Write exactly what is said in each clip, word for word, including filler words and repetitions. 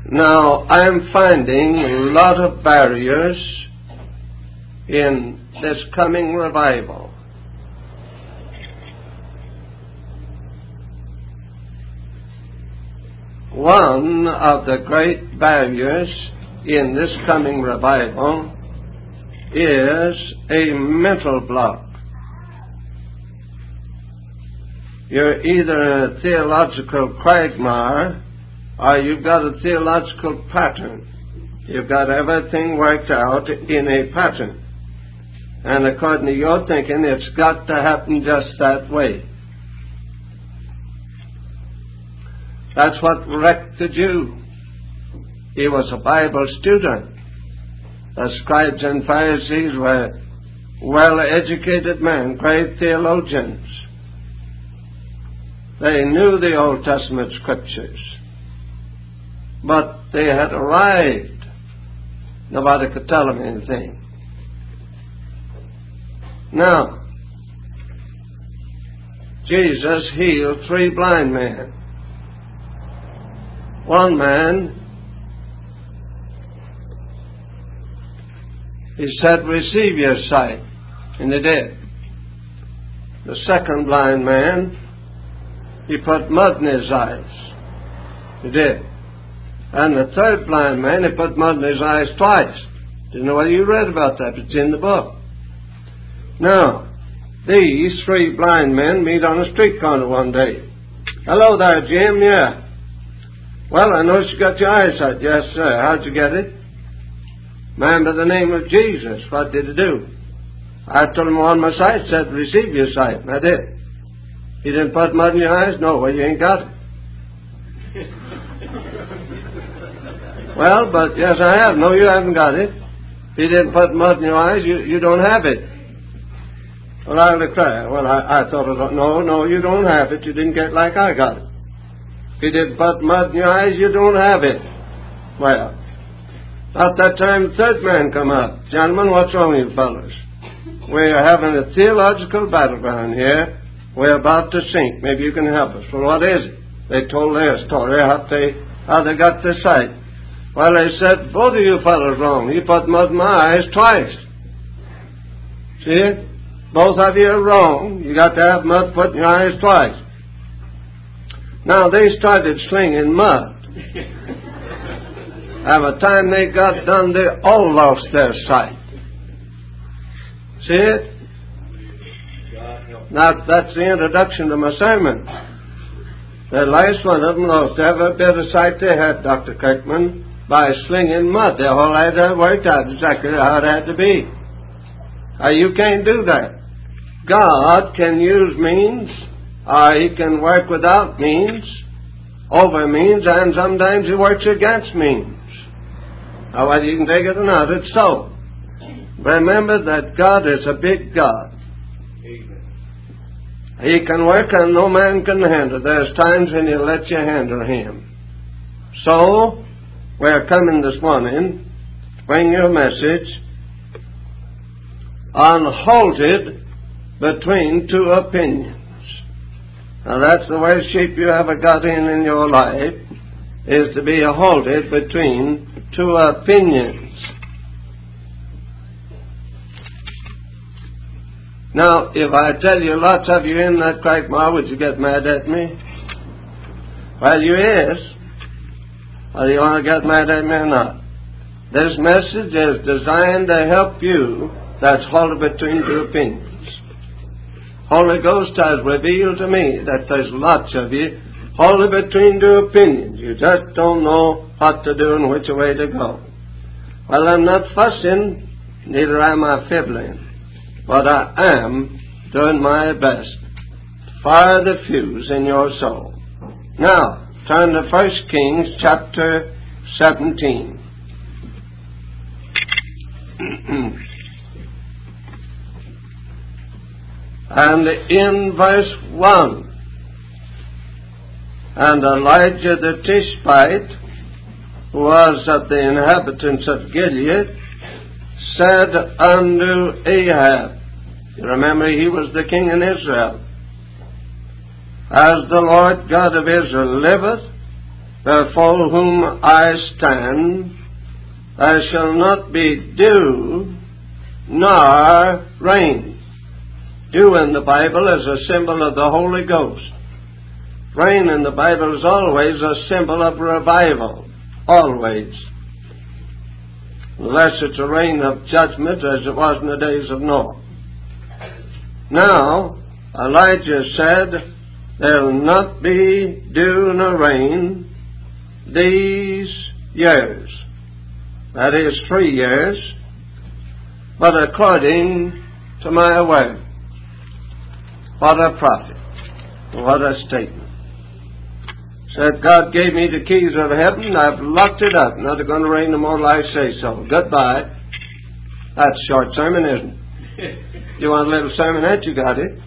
Now, I'm finding a lot of barriers in this coming revival. One of the great barriers in this coming revival is a mental block. You're either a theological quagmire or you've got a theological pattern. You've got everything worked out in a pattern. And according to your thinking, it's got to happen just that way. That's what wrecked the Jew. He was a Bible student. The scribes and Pharisees were well-educated men, great theologians. They knew the Old Testament scriptures. But they had arrived. Nobody could tell them anything. Now, Jesus healed three blind men. One man, he said, receive your sight, and he did. The second blind man, he put mud in his eyes. He did. And the third blind man, he put mud in his eyes twice. Didn't know whether you read about that. It's in the book. Now, these three blind men meet on a street corner one day. Hello there, Jim. Yeah. Well, I noticed you got your eyesight. Yes, sir. How'd you get it? Man by the name of Jesus. What did he do? I told him on my sight, said, receive your sight. And I did. He didn't put mud in your eyes? No, well, you ain't got it. Well, but yes, I have. No, you haven't got it. If he didn't put mud in your eyes, you, you don't have it. Well, I declare. Well, I, I thought, it, no, no, you don't have it. You didn't get it like I got it. If he didn't put mud in your eyes, you don't have it. Well, about that time, the third man come up. Gentlemen, what's wrong with you fellas? We're having a theological battleground here. We're about to sink. Maybe you can help us. Well, what is it? They told their story, how they, how they got their sight. Well, they said, both of you fellas wrong. You put mud in my eyes twice. See it? Both of you are wrong. You got to have mud put in your eyes twice. Now, they started slinging mud. By the time they got done, they all lost their sight. See it? Now, that's the introduction to my sermon. The last one of them lost every bit of sight they had, Doctor Kirkman, by slinging mud. They all had that worked out exactly how it had to be. Now, you can't do that. God can use means, or He can work without means, over means, and sometimes He works against means. Now, whether you can take it or not, it's so. Remember that God is a big God. He can work and no man can handle. There's times when He'll let you handle Him. So, we're coming this morning to bring you a message on halted between two opinions. Now, that's the worst shape you ever got in in your life, is to be halted between two opinions. Now, if I tell you lots of you in that quagmire, would you get mad at me? Well, you is. Whether you want to get mad at me or not. This message is designed to help you that's halted between two opinions. Holy Ghost has revealed to me that there's lots of you halted between two opinions. You just don't know what to do and which way to go. Well, I'm not fussing, neither am I fibbling. But I am doing my best to fire the fuse in your soul. Now, turn to First Kings chapter seventeen. And in verse one, and Elijah the Tishbite, who was of the inhabitants of Gilead, said unto Ahab, you remember he was the king in Israel, as the Lord God of Israel liveth, before whom I stand, there shall not be dew nor rain. Dew in the Bible is a symbol of the Holy Ghost. Rain in the Bible is always a symbol of revival. Always. Unless it's a rain of judgment as it was in the days of Noah. Now, Elijah said, there will not be dew nor rain these years. That is three years. But according to my word. What a prophet. What a statement. Said, God gave me the keys of heaven, I've locked it up. Not going to rain no more till I say so. Goodbye. That's a short sermon, isn't it? You want a little sermonette, you got it.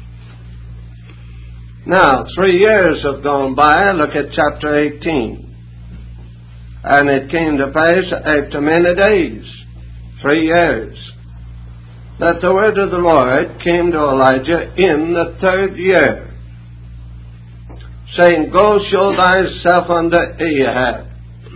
Now, three years have gone by. Look at chapter eighteen. And it came to pass after many days, three years, that the word of the Lord came to Elijah in the third year, saying, Go show thyself unto Ahab.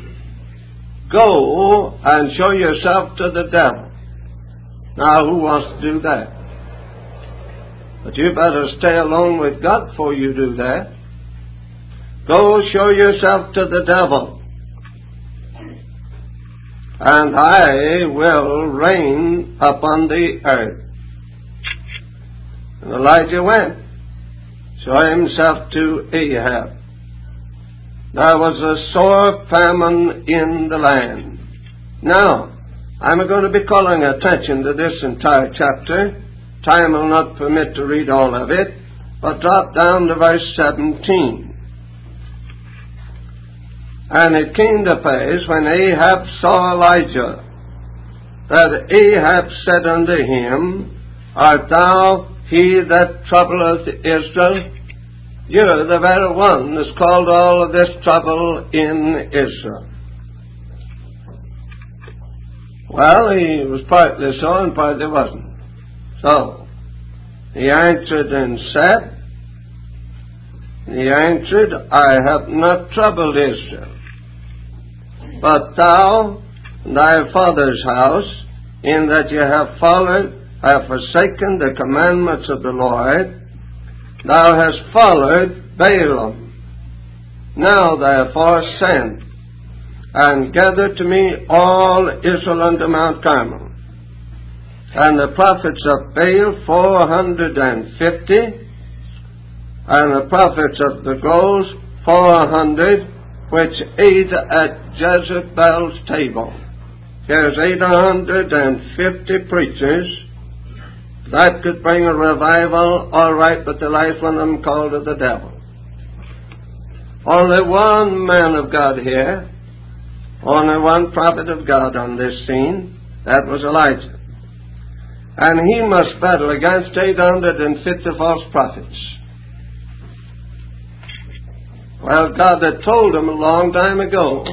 Go and show yourself to the devil. Now, who wants to do that? But you better stay alone with God before you do that. Go show yourself to the devil, and I will rain upon the earth. And Elijah went, show himself to Ahab. There was a sore famine in the land. Now, I'm going to be calling attention to this entire chapter. Time will not permit to read all of it, but drop down to verse seventeen. And it came to pass, when Ahab saw Elijah, that Ahab said unto him, Art thou he that troubleth Israel? You're the very one that's called all of this trouble in Israel. Well, he was partly so and partly wasn't. So, he answered and said, He answered, I have not troubled Israel, but thou and thy father's house, in that ye have followed, have forsaken the commandments of the Lord, thou hast followed Balaam. Now therefore send, and gather to me all Israel unto Mount Carmel. And the prophets of Baal four hundred and fifty, and the prophets of the groves four hundred, which ate at Jezebel's table. There's eight hundred and fifty preachers. That could bring a revival, all right, but the last one of them called it the devil. Only one man of God here, only one prophet of God on this scene, that was Elijah. And he must battle against eight hundred fifty false prophets. Well, God had told him a long time ago,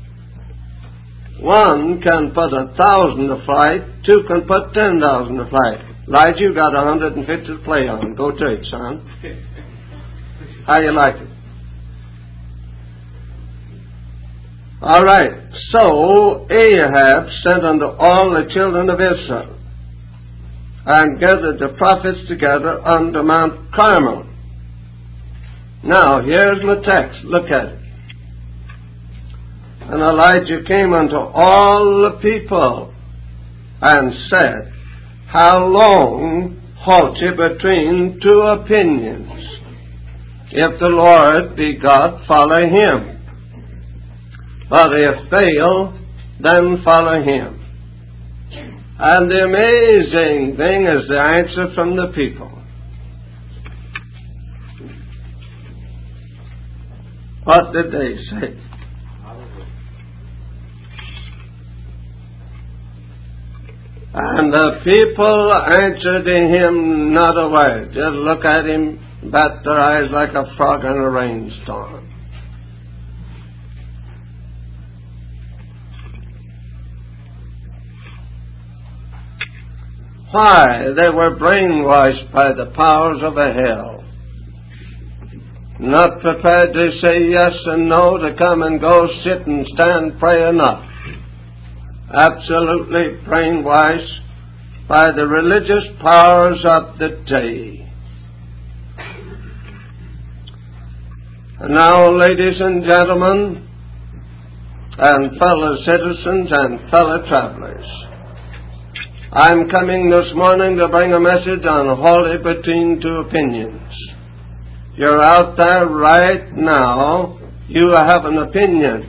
one can put a thousand to flight, two can put ten thousand to flight. Elijah, you got one hundred fifty to play on. Go to it, son. How you like it? All right. So Ahab sent unto all the children of Israel, and gathered the prophets together unto Mount Carmel. Now, here's the text. Look at it. And Elijah came unto all the people, and said, How long halt ye between two opinions? If the Lord be God, follow him. But if Baal, then follow him. And the amazing thing is the answer from the people. What did they say? And the people answered him not a word. Just look at him, bat their eyes like a frog in a rainstorm. Why? They were brainwashed by the powers of a hell. not prepared to say yes and no, to come and go, sit and stand, pray or not. Absolutely brainwashed by the religious powers of the day. And now, ladies and gentlemen, and fellow citizens and fellow travelers, I'm coming this morning to bring a message on wholly between two opinions. You're out there right now, you have an opinion.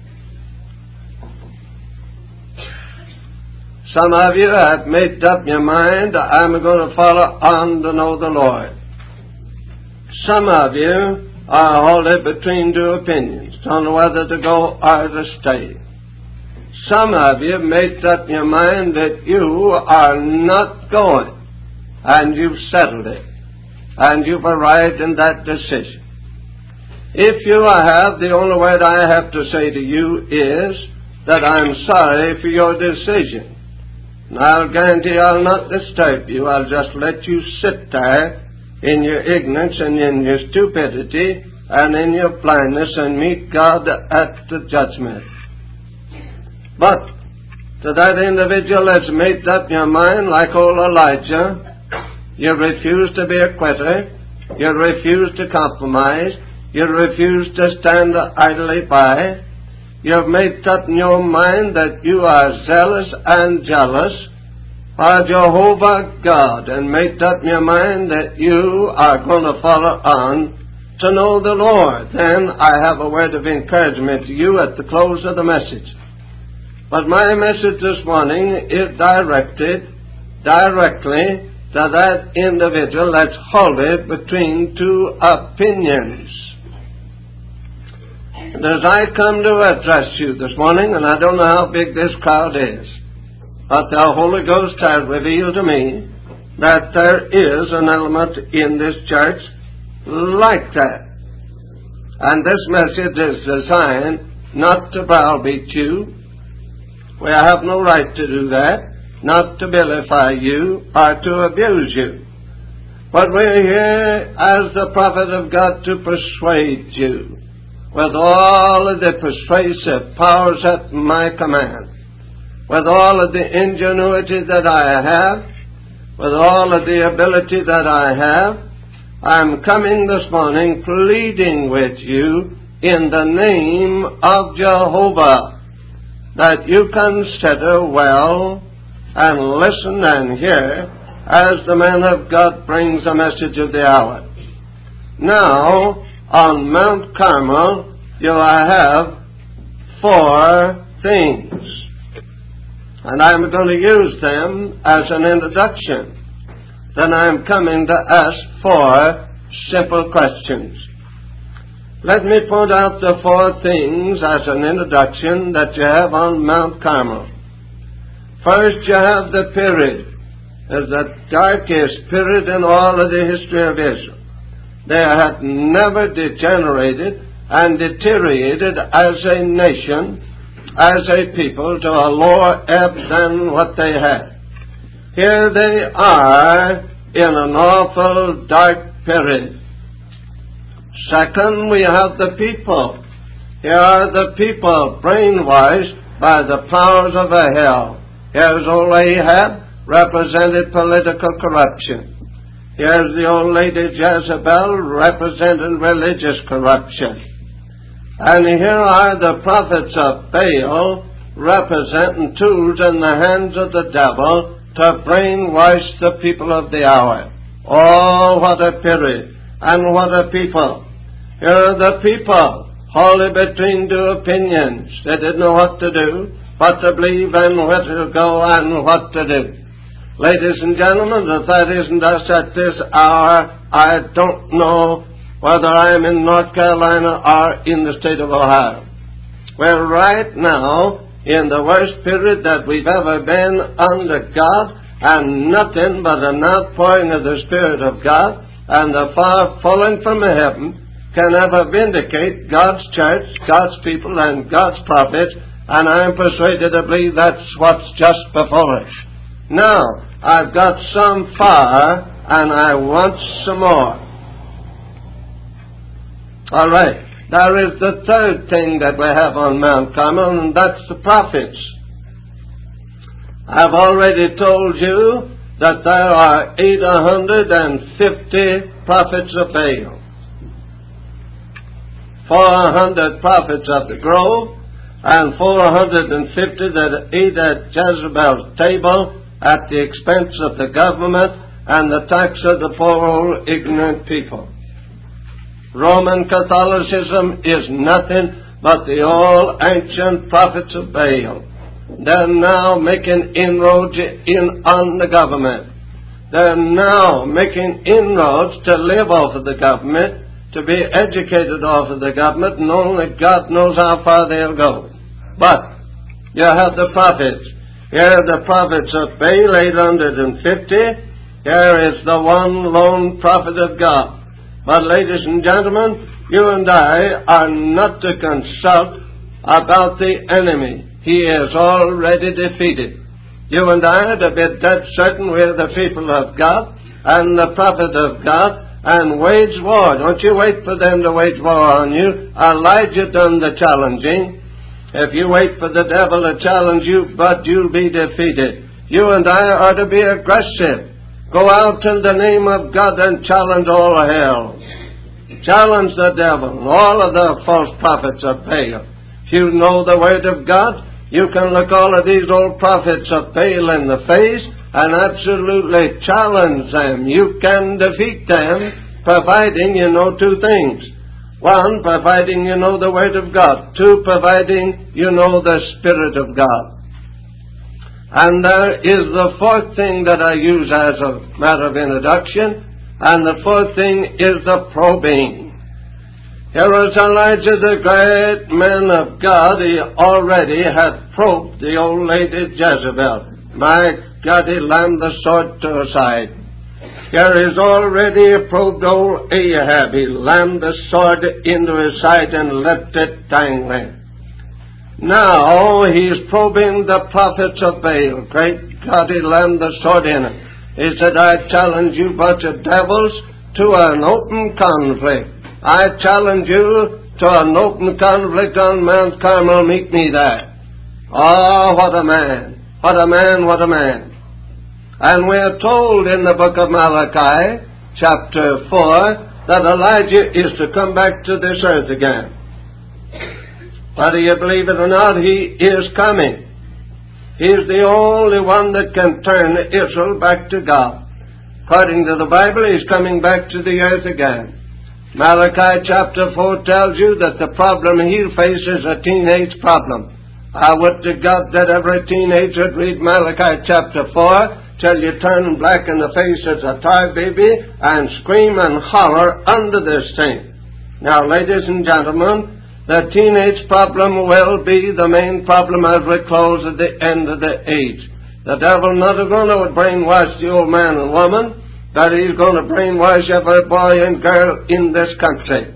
Some of you have made up your mind, I'm going to follow on to know the Lord. Some of you are wholly between two opinions, don't know whether to go or to stay. Some of you made up your mind that you are not going, and you've settled it, and you've arrived in that decision. If you have, the only word I have to say to you is that I'm sorry for your decision. And I'll guarantee I'll not disturb you. I'll just let you sit there in your ignorance and in your stupidity and in your blindness and meet God at the judgment. But to that individual that's made up your mind, like old Elijah, you refuse to be a quitter, you refuse to compromise, you refuse to stand idly by. You've made up in your mind that you are zealous and jealous for Jehovah God, and made up in your mind that you are going to follow on to know the Lord. Then I have a word of encouragement to you at the close of the message. But my message this morning is directed directly to that individual that's wholly between two opinions. And as I come to address you this morning, and I don't know how big this crowd is, but the Holy Ghost has revealed to me that there is an element in this church like that. And this message is designed not to browbeat you. We have no right to do that, not to vilify you or to abuse you. But we're here as the prophet of God to persuade you with all of the persuasive powers at my command, with all of the ingenuity that I have, with all of the ability that I have. I'm coming this morning pleading with you in the name of Jehovah that you consider well and listen and hear as the man of God brings a message of the hour. Now, on Mount Carmel, you have four things, and I'm going to use them as an introduction. Then I'm coming to ask four simple questions. Let me point out the four things as an introduction that you have on Mount Carmel. First, you have the period, as the darkest period in all of the history of Israel. They had never degenerated and deteriorated as a nation, as a people, to a lower ebb than what they had. Here they are in an awful dark period. Second, we have the people. Here are the people brainwashed by the powers of a hell. Here's old Ahab, represented political corruption. Here's the old lady Jezebel, representing religious corruption. And here are the prophets of Baal, representing tools in the hands of the devil to brainwash the people of the hour. Oh, what a period, and what a people. Here are the people, wholly between two opinions. They didn't know what to do, what to believe, and where to go, and what to do. Ladies and gentlemen, if that isn't us at this hour, I don't know whether I'm in North Carolina or in the state of Ohio. We're right now in the worst period that we've ever been under God, and nothing but an outpouring of the Spirit of God and the fire falling from heaven can ever vindicate God's church, God's people, and God's prophets, and I'm persuaded to believe that's what's just before us. Now, I've got some fire, and I want some more. All right. There is the third thing that we have on Mount Carmel, and that's the prophets. I've already told you that there are eight hundred fifty prophets of Baal, four hundred prophets of the grove, and four hundred fifty that eat at Jezebel's table at the expense of the government and the tax of the poor ignorant people. Roman Catholicism is nothing but the old ancient prophets of Baal. They're now making inroads in on the government. They're now making inroads to live off of the government, to be educated off of the government, and only God knows how far they'll go. But you have the prophets. Here are the prophets of Baal, eight hundred fifty. Here is the one lone prophet of God. But ladies and gentlemen, you and I are not to consult about the enemy. He is already defeated. You and I are to be dead certain we're the people of God and the prophet of God, and wage war. Don't you wait for them to wage war on you. Elijah done the challenging. If you wait for the devil to challenge you, but you'll be defeated. You and I are to be aggressive. Go out in the name of God and challenge all hell. Challenge the devil and all of the false prophets of Baal. If you know the word of God, you can look all of these old prophets of Baal in the face and absolutely challenge them. You can defeat them, providing you know two things. One, providing you know the word of God. Two, providing you know the Spirit of God. And there is the fourth thing that I use as a matter of introduction, and the fourth thing is the probing. Here was Elijah, the great man of God. He already had probed the old lady Jezebel. My God, he lammed the sword to her side. Here is already probed old Ahab. He lammed the sword into his side and left it dangling. Now he's probing the prophets of Baal. Great God, he lammed the sword in it. He said, I challenge you bunch of devils to an open conflict. I challenge you to an open conflict on Mount Carmel. Meet me there. Oh, what a man. What a man, what a man. And we're told in the book of Malachi, chapter four, that Elijah is to come back to this earth again. Whether you believe it or not, he is coming. He's the only one that can turn Israel back to God. According to the Bible, he's coming back to the earth again. Malachi chapter four tells you that the problem he'll face is a teenage problem. I would to God that every teenager would read Malachi chapter four till you turn black in the face as a tar baby and scream and holler under this thing. Now, ladies and gentlemen, the teenage problem will be the main problem as we close at the end of the age. The devil not going to brainwash the old man and woman, but he's going to brainwash every boy and girl in this country.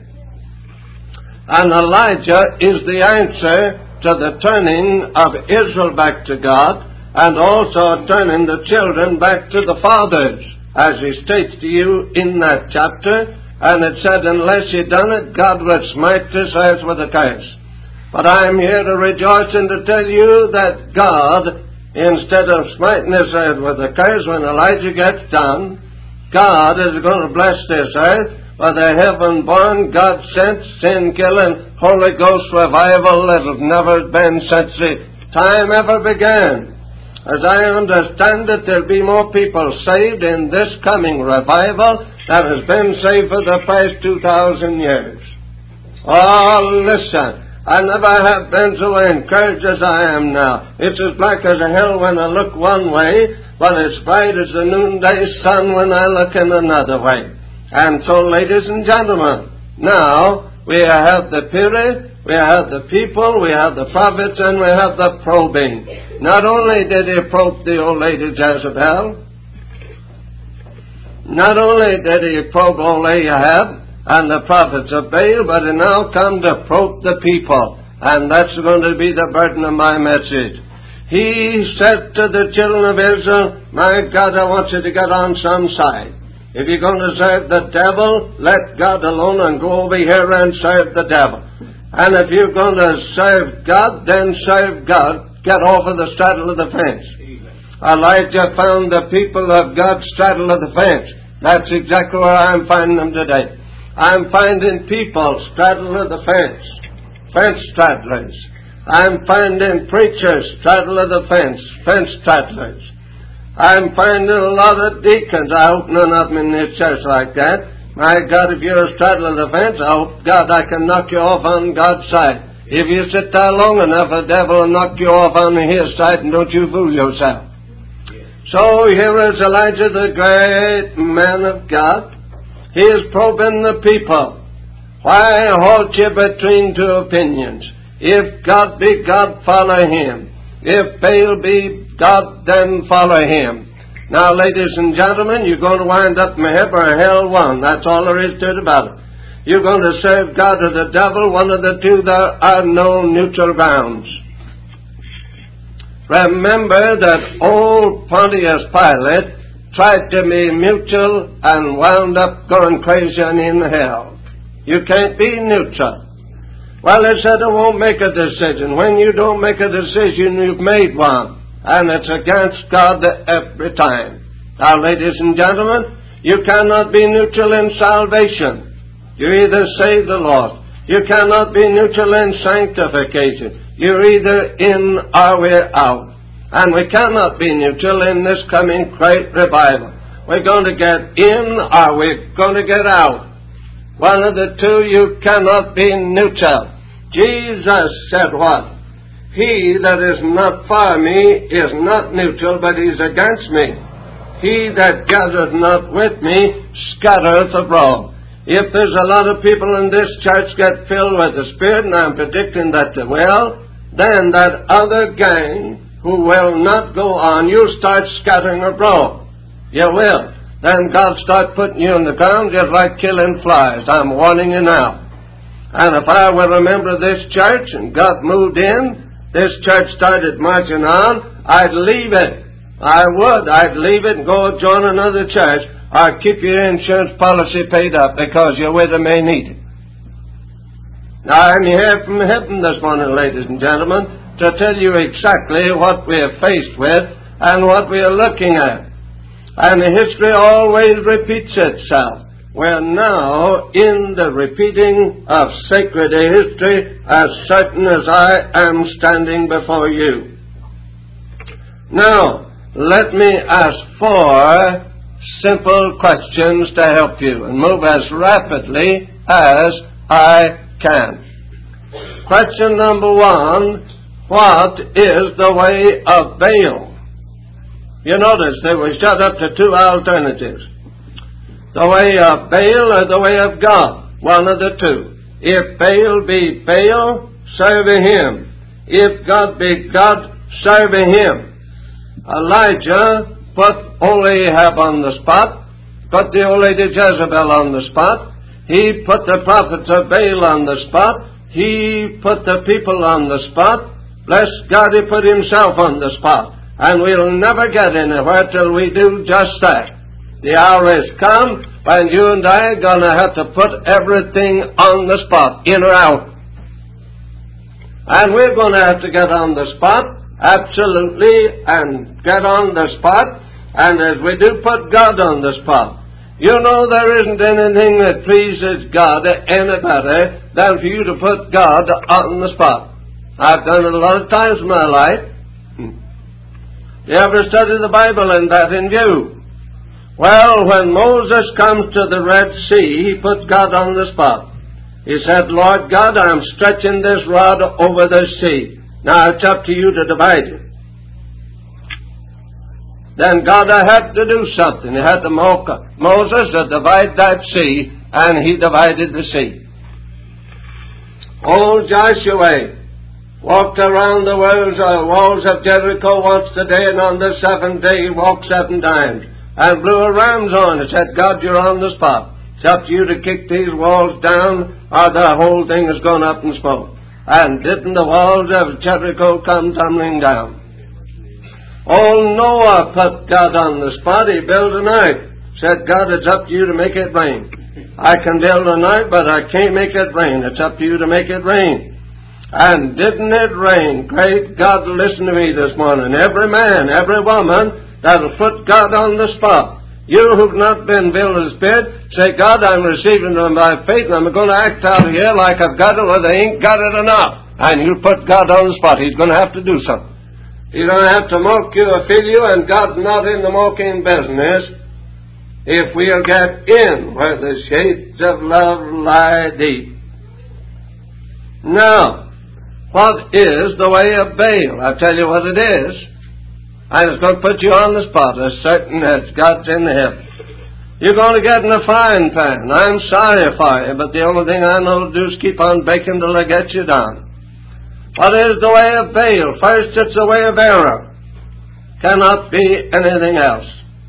And Elijah is the answer to the turning of Israel back to God, and also turning the children back to the fathers, as he states to you in that chapter. And it said, unless you done it, God will smite this earth with a curse. But I'm here to rejoice and to tell you that God, instead of smiting this earth with a curse when Elijah gets done, God is going to bless this earth with a heaven-born, God-sent, sin-killing, Holy Ghost revival that has never been since the time ever began. As I understand it, there'll be more people saved in this coming revival that has been saved for the past two thousand years. Oh, listen, I never have been so encouraged as I am now. It's as black as a hell when I look one way, but it's bright as the noonday sun when I look in another way. And so, ladies and gentlemen, now we have the period, we have the people, we have the prophets, and we have the probing. Not only did he probe the old lady Jezebel, not only did he probe old Ahab and the prophets of Baal, but he now come to probe the people. And that's going to be the burden of my message. He said to the children of Israel, my God, I want you to get on some side. If you're going to serve the devil, let God alone and go over here and serve the devil. And if you're going to serve God, then serve God. Get off of the straddle of the fence. Elijah found the people of God straddle of the fence. That's exactly where I'm finding them today. I'm finding people straddle of the fence. Fence straddlers. I'm finding preachers straddle of the fence. Fence straddlers. I'm finding a lot of deacons. I hope none of them in this church like that. My God, if you're a straddle of the fence, I hope, God, I can knock you off on God's side. If you sit there long enough, the devil will knock you off on his side, and don't you fool yourself. So here is Elijah, the great man of God. He is probing the people. Why halt you between two opinions? If God be God, follow him. If Baal be God, then follow him. Now, ladies and gentlemen, you're going to wind up in heaven or hell one. That's all there is to it about it. You're going to serve God or the devil. One of the two, there are no neutral grounds. Remember that old Pontius Pilate tried to be mutual and wound up going crazy and in hell. You can't be neutral. Well, they said I won't make a decision. When you don't make a decision, you've made one. And it's against God every time. Now, ladies and gentlemen, you cannot be neutral in salvation. You either save the lost. You cannot be neutral in sanctification. You're either in or we're out. And we cannot be neutral in this coming great revival. We're going to get in or we're going to get out. One of the two, you cannot be neutral. Jesus said what? He that is not for me is not neutral, but he's against me. He that gathereth not with me scattereth abroad. If there's a lot of people in this church get filled with the Spirit, and I'm predicting that they will, then that other gang who will not go on, you'll start scattering abroad. You will. Then God start putting you on the ground just like killing flies. I'm warning you now. And if I will remember this church and God moved in, this church started marching on, I'd leave it. I would. I'd leave it and go join another church or keep your insurance policy paid up because your widow may need it. Now, I'm here from heaven this morning, ladies and gentlemen, to tell you exactly what we are faced with and what we are looking at. And history always repeats itself. We're now in the repeating of sacred history as certain as I am standing before you. Now, let me ask four simple questions to help you and move as rapidly as I can. Question number one, what is the way of Baal? You notice they were shut up to two alternatives. The way of Baal or the way of God. One of the two. If Baal be Baal, serve him. If God be God, serve him. Elijah put old Ahab on the spot, put the old lady Jezebel on the spot. He put the prophets of Baal on the spot. He put the people on the spot. Bless God, he put himself on the spot. And we'll never get anywhere till we do just that. The hour has come when you and I are going to have to put everything on the spot, in or out. And we're going to have to get on the spot, absolutely, and get on the spot. And as we do put God on the spot, you know there isn't anything that pleases God any better than for you to put God on the spot. I've done it a lot of times in my life. You ever study the Bible in that in view? Well, when Moses comes to the Red Sea, he put God on the spot. He said, Lord God, I'm stretching this rod over the sea. Now it's up to you to divide it. Then God had to do something. He had to Moses to divide that sea, and he divided the sea. Old Joshua walked around the walls, uh, walls of Jericho once a day, and on the seventh day he walked seven times. And blew a ram's horn and said, God, you're on the spot. It's up to you to kick these walls down or the whole thing has gone up in smoke. And didn't the walls of Jericho come tumbling down? Old Noah put God on the spot. He built an ark. Said, God, it's up to you to make it rain. I can build a night, but I can't make it rain. It's up to you to make it rain. And didn't it rain? Great God, listen to me this morning. Every man, every woman that'll put God on the spot. You who've not been filled with the Spirit, say, God, I'm receiving it by faith, and I'm going to act out here like I've got it, or they ain't got it enough. And you put God on the spot. He's going to have to do something. He's going to have to mock you or fill you, and God's not in the mocking business. If we'll get in where the shades of love lie deep. Now, what is the way of Baal? I'll tell you what it is. And it's going to put you on the spot as certain as God's in heaven. You're going to get in a frying pan. I'm sorry for you, but the only thing I know to do is keep on baking till I get you down. What is the way of Baal? First, it's the way of error. Cannot be anything else.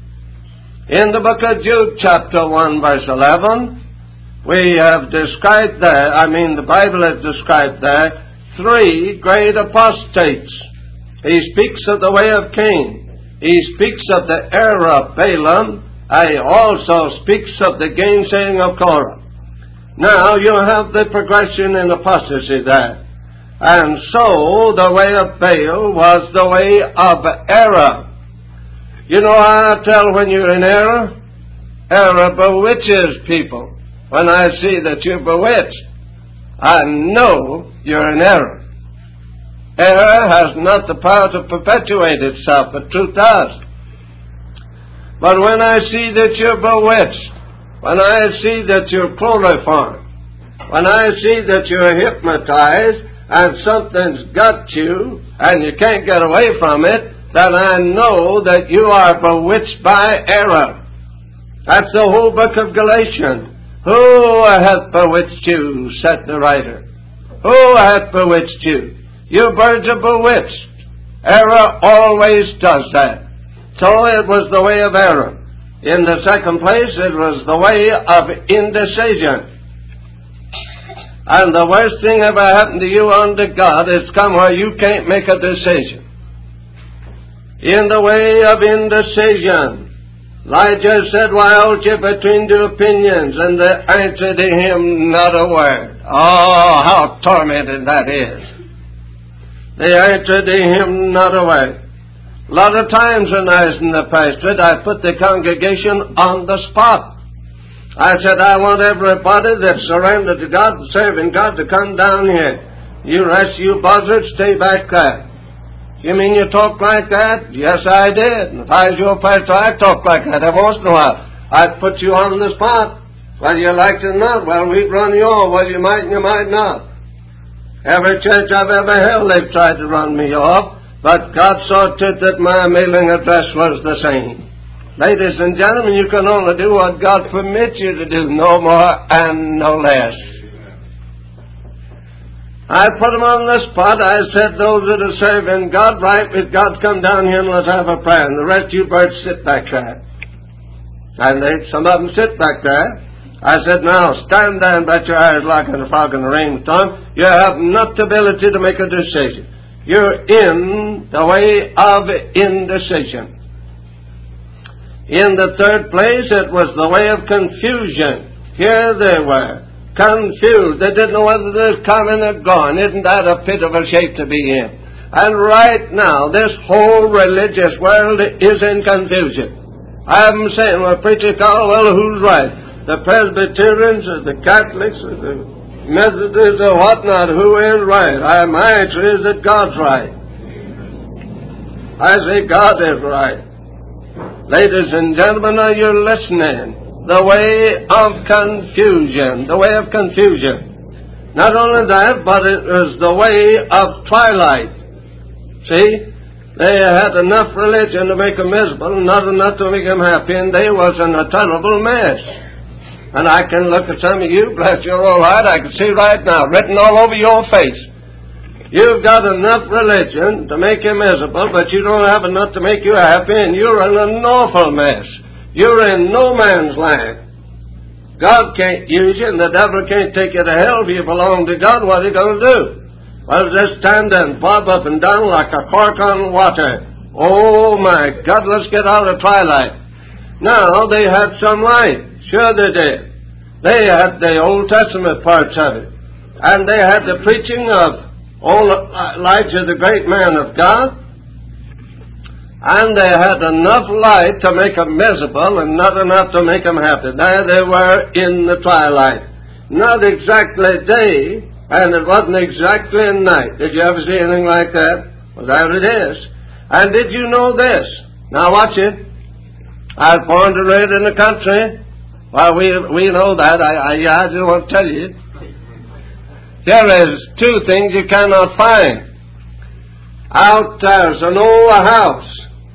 In the book of Jude, chapter one, verse eleven, we have described there, I mean the Bible has described there, three great apostates. He speaks of the way of Cain. He speaks of the error of Balaam. He also speaks of the gainsaying of Korah. Now you have the progression in apostasy there. And so the way of Baal was the way of error. You know, I tell when you're in error, error bewitches people. When I see that you're bewitched, I know you're in error. Error has not the power to perpetuate itself, but truth does. But when I see that you're bewitched, when I see that you're chloroformed, when I see that you're hypnotized, and something's got you, and you can't get away from it, then I know that you are bewitched by error. That's the whole book of Galatians. Who hath bewitched you, said the writer. Who hath bewitched you? You birds are bewitched. Error always does that. So it was the way of error. In the second place, it was the way of indecision. And the worst thing ever happened to you unto God is come where you can't make a decision. In the way of indecision, Elijah said, why hold you between two opinions? And they answered him not a word. Oh, how tormented that is. They answered him not a word. A lot of times when I was in the pastorate, I put the congregation on the spot. I said, I want everybody that's surrendered to God and serving God to come down here. You rest, you buzzards, stay back there. You mean you talk like that? Yes, I did. And if I was your pastor, I'd talk like that every once in a while. I'd put you on the spot. Whether you liked it or not, well, we'd run you off. Well, you might and you might not. Every church I've ever held, they've tried to run me off. But God saw to it that my mailing address was the same. Ladies and gentlemen, you can only do what God permits you to do, no more and no less. I put them on the spot. I said, those that are serving God right with God, come down here and let's have a prayer. And the rest of you birds sit back there. And they, some of them sit back there. I said, now stand there and bet your eyes like a frog in the rainstorm. You have not the ability to make a decision. You're in the way of indecision. In the third place, it was the way of confusion. Here they were, confused. They didn't know whether they was coming or going. Isn't that a pit of a shape to be in? And right now, this whole religious world is in confusion. I am saying, well, preacher call, well, who's right? The Presbyterians or the Catholics or the Methodists or whatnot, who is right? I, my answer is that God's right. I say God is right. Ladies and gentlemen, are you listening? The way of confusion. The way of confusion. Not only that, but it was the way of twilight. See? They had enough religion to make them miserable, not enough to make them happy, and they was in a terrible mess. And I can look at some of you, bless your old heart, I can see right now, written all over your face. You've got enough religion to make you miserable, but you don't have enough to make you happy, and you're in an awful mess. You're in no man's land. God can't use you, and the devil can't take you to hell if you belong to God. What are you going to do? Well, just stand and bob up and down like a cork on water. Oh, my God, let's get out of twilight. Now, they had some light. Sure they did. They had the Old Testament parts of it. And they had the preaching of old Elijah, the great man of God. And they had enough light to make them miserable and not enough to make them happy. There they were in the twilight. Not exactly day, and it wasn't exactly night. Did you ever see anything like that? Well, there it is. And did you know this? Now watch it. I was born and raised in the country. Well, we we know that. I, I, I just want to tell you. There is two things you cannot find. Out there's an old house.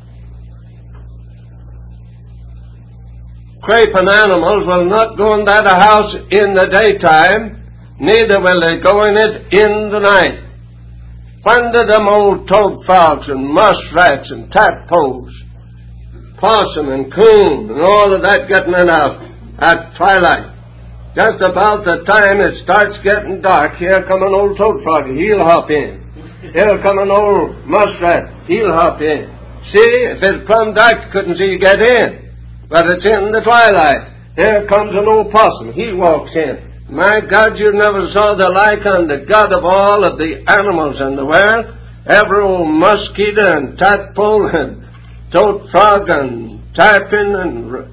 Creeping animals will not go in that house in the daytime, neither will they go in it in the night. When did them old toad frogs and muskrats and tadpoles, possum and coon and all of that getting in out at twilight? Just about the time it starts getting dark, here come an old toad frog, he'll hop in. Here come an old muskrat, he'll hop in. See, if it's plumb dark, you couldn't see you get in. But it's in the twilight. Here comes an old possum. He walks in. My God, you never saw the like on the God of all of the animals in the world. Every old mosquito and tadpole and toad frog and tarpon and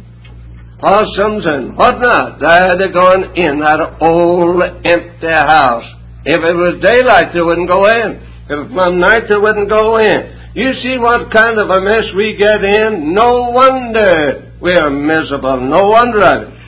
possums and whatnot. There they're going in that old empty house. If it was daylight, they wouldn't go in. If it was night, they wouldn't go in. You see what kind of a mess we get in? No wonder we're miserable. No wonder of it.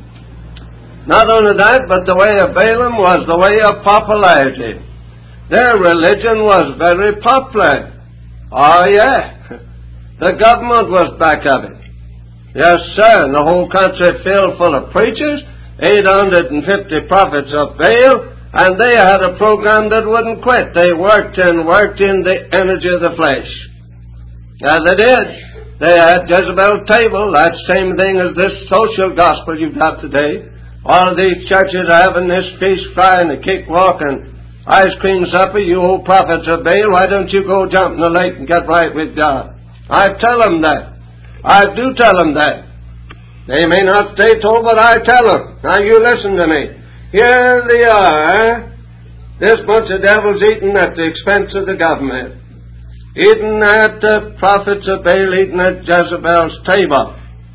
Not only that, but the way of Balaam was the way of popularity. Their religion was very popular. Oh, yeah. The government was back of it. Yes, sir. And the whole country filled full of preachers, eight hundred fifty prophets of Baal, and they had a program that wouldn't quit. They worked and worked in the energy of the flesh. As they did. They had Jezebel's table. That same thing as this social gospel you've got today. All these churches are having this feast fry and a cakewalk and ice cream supper. You old prophets of Baal, why don't you go jump in the lake and get right with God? I tell them that. I do tell them that. They may not stay told, but I tell them. Now you listen to me. Here they are, this bunch of devils eating at the expense of the government, eating at the prophets of Baal, eating at Jezebel's table.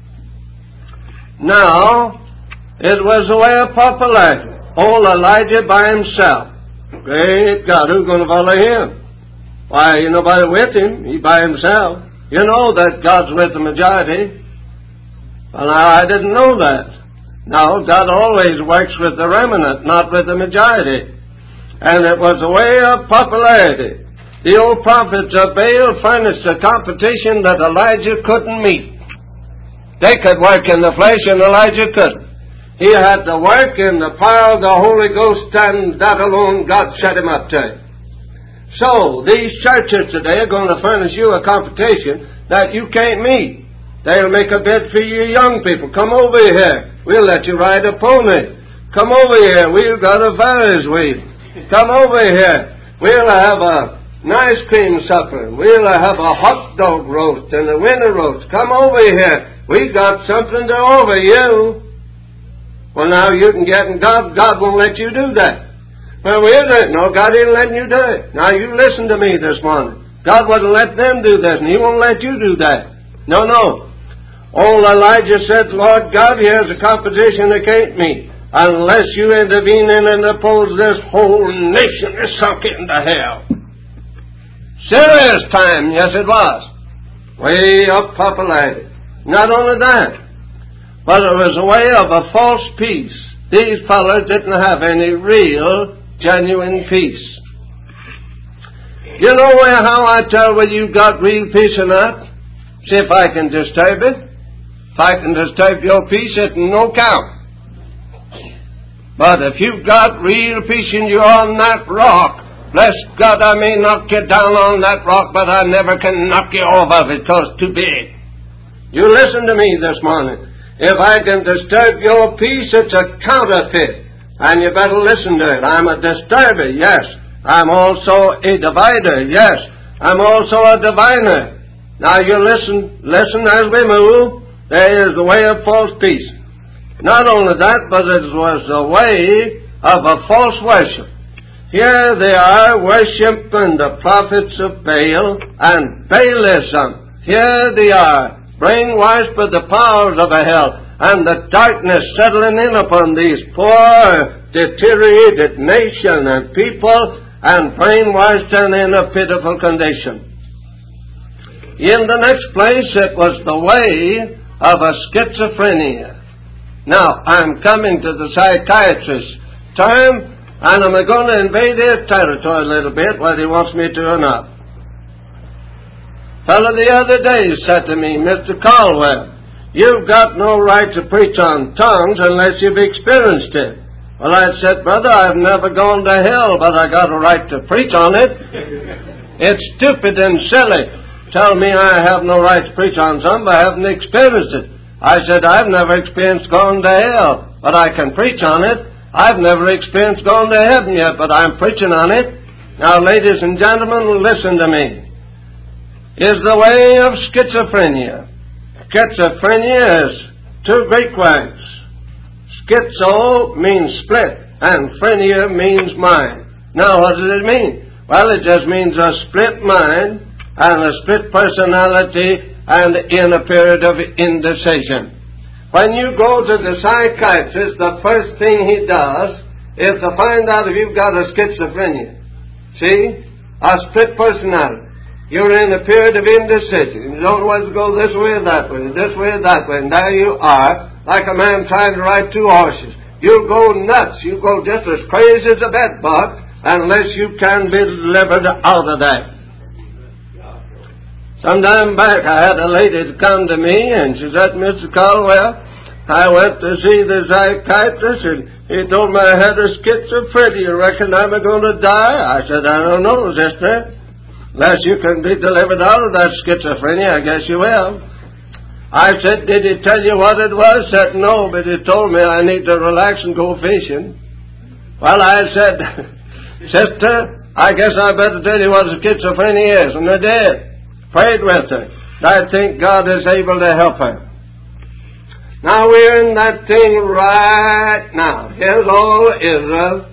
Now, it was a way of popularity. Old Elijah by himself. Great God, who's going to follow him? Why, ain't nobody with him. He by himself. You know that God's with the majority. Well, now, I didn't know that. No, God always works with the remnant, not with the majority. And it was a way of popularity. The old prophets of Baal furnished a competition that Elijah couldn't meet. They could work in the flesh and Elijah couldn't. He had to work in the power of the Holy Ghost, and that alone God set him up to. So, these churches today are going to furnish you a competition that you can't meet. They'll make a bid for you young people. Come over here. We'll let you ride a pony. Come over here. We've got a Ferris wheel. Come over here. We'll have a nice cream supper. We'll have a hot dog roast and a winter roast. Come over here. We've got something to offer you. Well, now you can get in God. God won't let you do that. Well, wait a minute. No, God isn't letting you do it. Now you listen to me this morning. God wouldn't let them do this, and He won't let you do that. No, no. Old Elijah said, Lord God, here's a competition they can't meet. Unless you intervene in and oppose, this whole nation is sunk into hell. Serious time, yes it was. Way up popularity. Not only that, but it was a way of a false peace. These fellows didn't have any real, genuine peace. You know where, how I tell whether you've got real peace or not? See if I can disturb it. If I can disturb your peace, it's no count. But if you've got real peace and you're on that rock, bless God, I may knock you down on that rock, but I never can knock you off of it because it's too big. You listen to me this morning. If I can disturb your peace, it's a counterfeit. And you better listen to it. I'm a disturber, yes. I'm also a divider, yes. I'm also a diviner. Now you listen, listen as we move. There is the way of false peace. Not only that, but it was the way of a false worship. Here they are worshiping the prophets of Baal and Baalism. Here they are, brainwashed by the powers of hell and the darkness settling in upon these poor, deteriorated nation and people, and brainwashed and in a pitiful condition. In the next place, it was the way of a schizophrenia. Now, I'm coming to the psychiatrist's term, and I'm going to invade his territory a little bit, whether he wants me to or not. Fellow the other day said to me, Mister Caldwell, you've got no right to preach on tongues unless you've experienced it. Well, I said, brother, I've never gone to hell, but I got a right to preach on it. It's stupid and silly. Tell me I have no right to preach on something, but I haven't experienced it. I said, I've never experienced going to hell, but I can preach on it. I've never experienced going to heaven yet, but I'm preaching on it. Now, ladies and gentlemen, listen to me. Is the way of schizophrenia. Schizophrenia is two Greek words. Schizo means split, and phrenia means mind. Now, what does it mean? Well, it just means a split mind and a split personality and in a period of indecision. When you go to the psychiatrist, the first thing he does is to find out if you've got a schizophrenia. See? A split personality. You're in a period of indecision. You don't want to go this way or that way, this way or that way, and there you are, like a man trying to ride two horses. You'll go nuts. You go just as crazy as a bedbug unless you can be delivered out of that. Some time back I had a lady to come to me and she said, Mister Caldwell, I went to see the psychiatrist and he told me I had a schizophrenia. You reckon I'm going to die? I said, I don't know, sister. Unless you can be delivered out of that schizophrenia, I guess you will. I said, did he tell you what it was? Said, no, but he told me I need to relax and go fishing. Well, I said, sister, I guess I better tell you what schizophrenia is. And I did. Prayed with her. I think God is able to help her. Now we're in that thing right now. Here's all Israel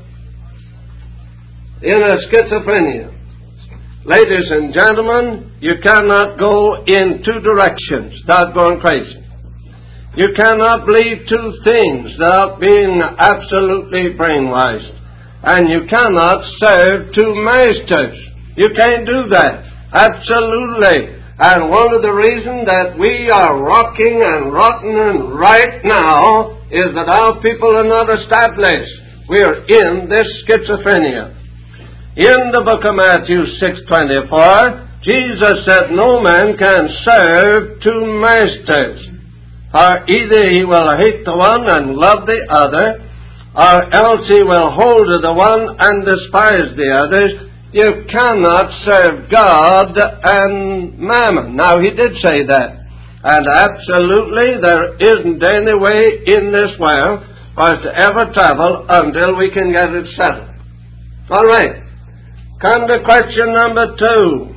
in a schizophrenia. Ladies and gentlemen, you cannot go in two directions without going crazy. You cannot believe two things without being absolutely brainwashed. And you cannot serve two masters. You can't do that. Absolutely. And one of the reasons that we are rocking and rotten right now is that our people are not established. We are in this schizophrenia. In the book of Matthew six twenty-four, Jesus said, no man can serve two masters. Or either he will hate the one and love the other, or else he will hold to the one and despise the others. You cannot serve God and mammon. Now, he did say that. And absolutely, there isn't any way in this world for us to ever travel until we can get it settled. All right. Come to question number two.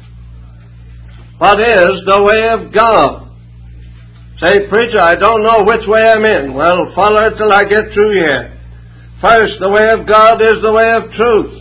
What is the way of God? Say, preacher, I don't know which way I'm in. Well, follow it till I get through here. First, the way of God is the way of truth.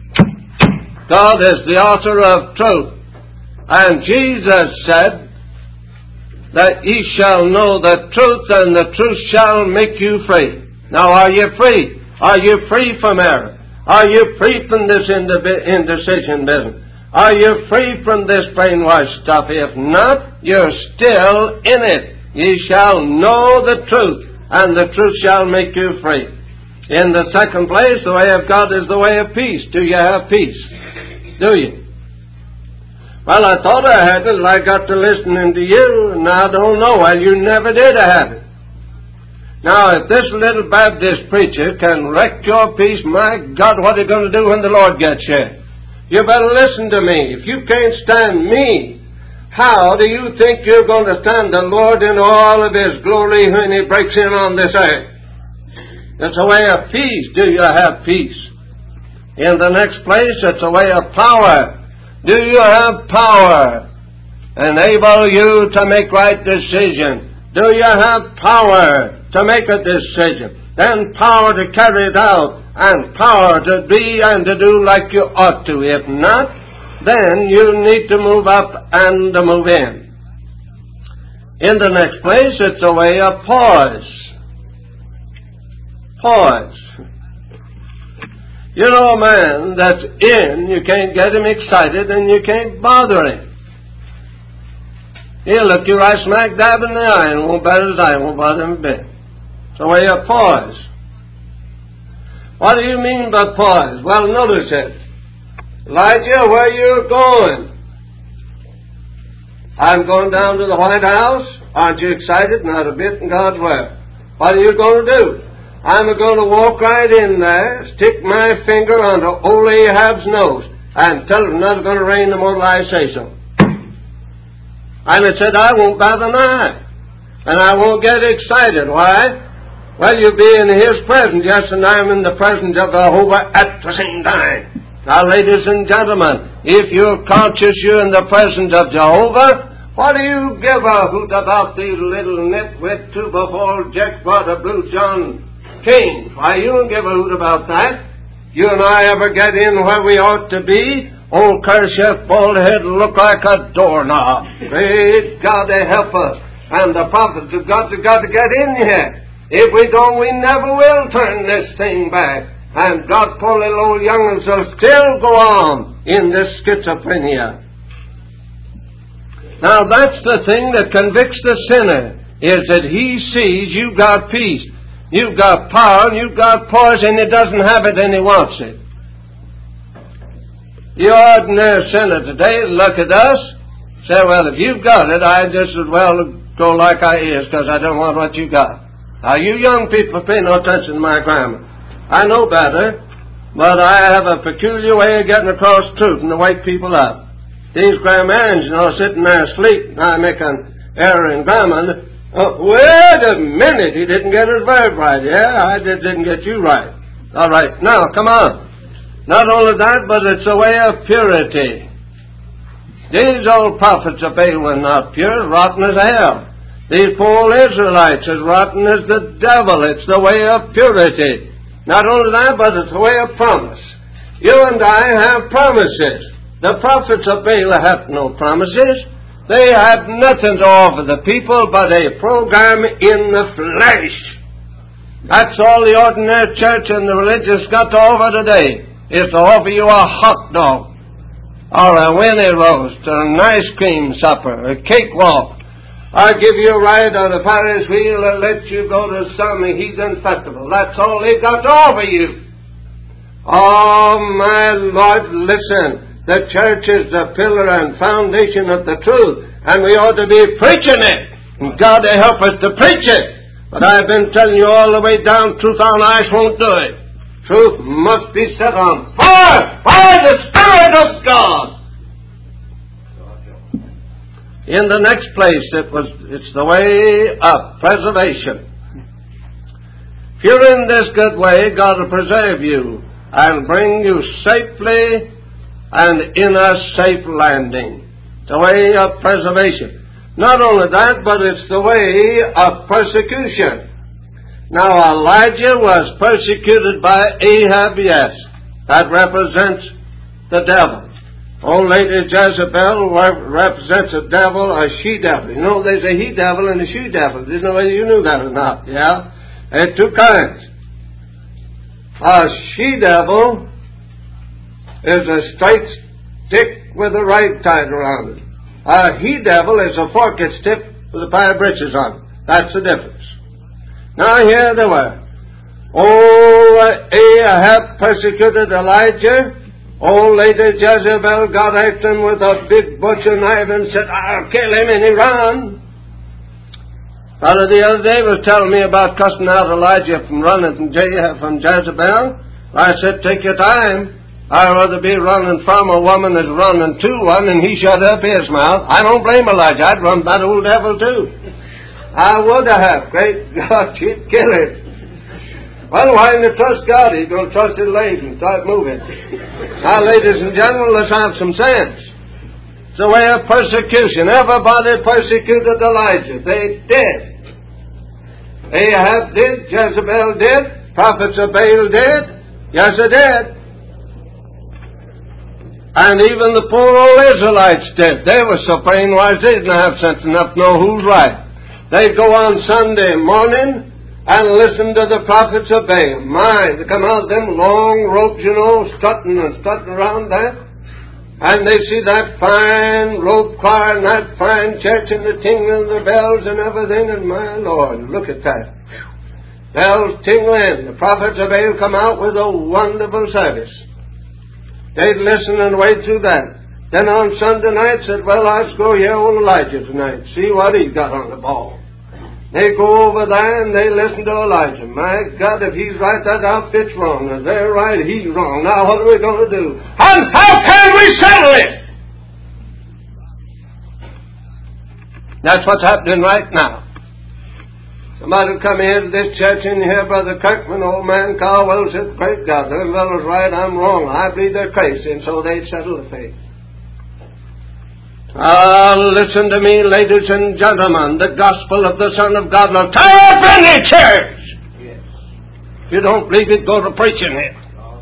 God is the author of truth. And Jesus said that ye shall know the truth, and the truth shall make you free. Now, are you free? Are you free from error? Are you free from this indecision business? Are you free from this brainwashed stuff? If not, you're still in it. Ye shall know the truth, and the truth shall make you free. In the second place, the way of God is the way of peace. Do you have peace? Do you? Well, I thought I had it until I got to listening to you, and I don't know. Well, you never did have it. Now, if this little Baptist preacher can wreck your peace, my God, what are you going to do when the Lord gets here? You better listen to me. If you can't stand me, how do you think you're going to stand the Lord in all of His glory when He breaks in on this earth? It's a way of peace. Do you have peace? In the next place, it's a way of power. Do you have power? Enable you to make right decision. Do you have power to make a decision? Then power to carry it out, and power to be and to do like you ought to. If not, then you need to move up and to move in. In the next place, it's a way of pause. Pause. You know a man that's in, you can't get him excited and you can't bother him. He'll look you right smack dab in the eye and won't bat his eye, won't bother him a bit. It's a way of pause. What do you mean by pause? Well, notice it. Elijah, where are you going? I'm going down to the White House. Aren't you excited? Not a bit in God's word. What are you going to do? I'm going to walk right in there, stick my finger under old Ahab's nose, and tell him not going to rain the more till I say so. And it said, I won't bat an eye. And I won't get excited. Why? Well, you'll be in His presence, yes, and I'm in the presence of Jehovah at the same time. Now, ladies and gentlemen, if you're conscious you're in the presence of Jehovah, what do you give a hoot about these little nitwit two-before Jack Water Blue John King? Why, you don't give a hoot about that. You and I ever get in where we ought to be? Old Khrushchev, bald head, look like a doorknob. Great God to help us. And the prophets have got to, got to get in here. If we don't, we never will turn this thing back. And God, poor little old young'uns will still go on in this schizophrenia. Now that's the thing that convicts the sinner, is that he sees you've got peace, you've got power, and you've got poise, and he doesn't have it and he wants it. The ordinary sinner today look at us, say, well, if you've got it, I just as well go like I is, because I don't want what you got. Now, you young people pay no attention to my grammar. I know better, but I have a peculiar way of getting across truth and to wake people up. These grammarians, you know, sitting there asleep, and I make an error in grammar. Oh, wait a minute, he didn't get his verb right. Yeah, I did, didn't get you right. All right, now, come on. Not only that, but it's a way of purity. These old prophets of Baal were not pure, rotten as hell. These poor Israelites as rotten as the devil. It's the way of purity. Not only that, but it's the way of promise. You and I have promises. The prophets of Baal have no promises. They have nothing to offer the people but a program in the flesh. That's all the ordinary church and the religious got to offer today, is to offer you a hot dog, or a Winnie roast, or an ice cream supper, a cakewalk, or give you a ride on a Ferris wheel and let you go to some heathen festival. That's all they've got to offer you. Oh, my Lord, listen. The church is the pillar and foundation of the truth, and we ought to be preaching it. And God to help us to preach it. But I've been telling you all the way down, truth on ice won't do it. Truth must be set on fire by the Spirit of God. In the next place, it was it's the way of preservation. If you're in this good way, God will preserve you and bring you safely and in a safe landing. The way of preservation. Not only that, but it's the way of persecution. Now, Elijah was persecuted by Ahab, yes. That represents the devil. Old lady Jezebel represents a devil, a she-devil. You know, there's a he-devil and a she-devil. Didn't know whether you knew that or not, yeah? There's two kinds. A she-devil is a straight stick with a rag tied around it. A he-devil is a forked stick with a pair of breeches on it. That's the difference. Now here they were. Oh, Ahab persecuted Elijah. Old lady Jezebel got at him with a big butcher knife and said, I'll kill him, and he ran. Fellow the other day was telling me about cussing out Elijah from running from, Je- from Jezebel. I said, take your time. I'd rather be running from a woman that's running to one, and he shut up his mouth. I don't blame Elijah. I'd run that old devil too. I would have. Great God, she'd kill him. Well, why didn't you trust God? He's going to trust his legs and start moving. Now, ladies and gentlemen, let's have some sense. It's a way of persecution. Everybody persecuted Elijah. They did. Ahab did. Jezebel did. Prophets of Baal did. Yes, they did. And even the poor old Israelites did. They were so brainwashed they didn't have sense enough to know who's right. They'd go on Sunday morning and listen to the prophets of Baal. My, they come out them long ropes, you know, strutting and strutting around there. And they see that fine rope choir and that fine church and the tingling of the bells and everything. And my Lord, look at that. Bells tingling. The prophets of Baal come out with a wonderful service. They'd listen and wait through that. Then on Sunday night said, well, let's go hear old Elijah tonight. See what he's got on the ball. They go over there and they listen to Elijah. My God, if he's right, that outfit's wrong. If they're right, he's wrong. Now what are we going to do? And how can we settle it? That's what's happening right now. Somebody come here to this church and hear Brother Kirkman, old man Caldwell, said, great God, them fellows right, I'm wrong. I believe they're crazy, and so they'd settle the thing. Ah, listen to me, ladies and gentlemen. The gospel of the Son of God will tear up any church. Yes. If you don't believe it, go to preaching it.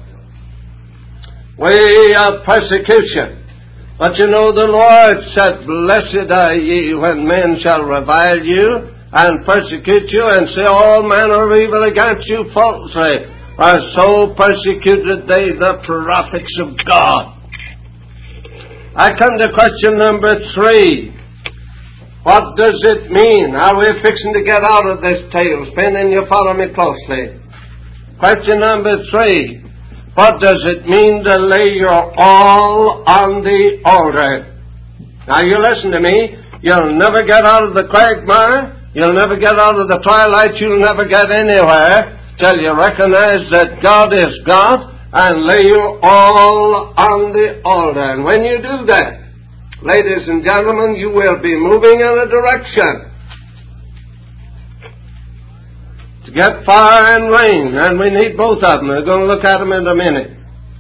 Way of persecution. But you know the Lord said, blessed are ye when men shall revile you and persecute you and say all manner of evil against you falsely. For so persecuted they the prophets of God. I come to question number three. What does it mean? Are we fixing to get out of this tailspin? And you follow me closely. Question number three. What does it mean to lay your all on the altar? Now you listen to me. You'll never get out of the quagmire. You'll never get out of the twilight. You'll never get anywhere till you recognize that God is God and lay your all on the altar. And when you do that, ladies and gentlemen, you will be moving in a direction to get fire and rain, and we need both of them. We're going to look at them in a minute.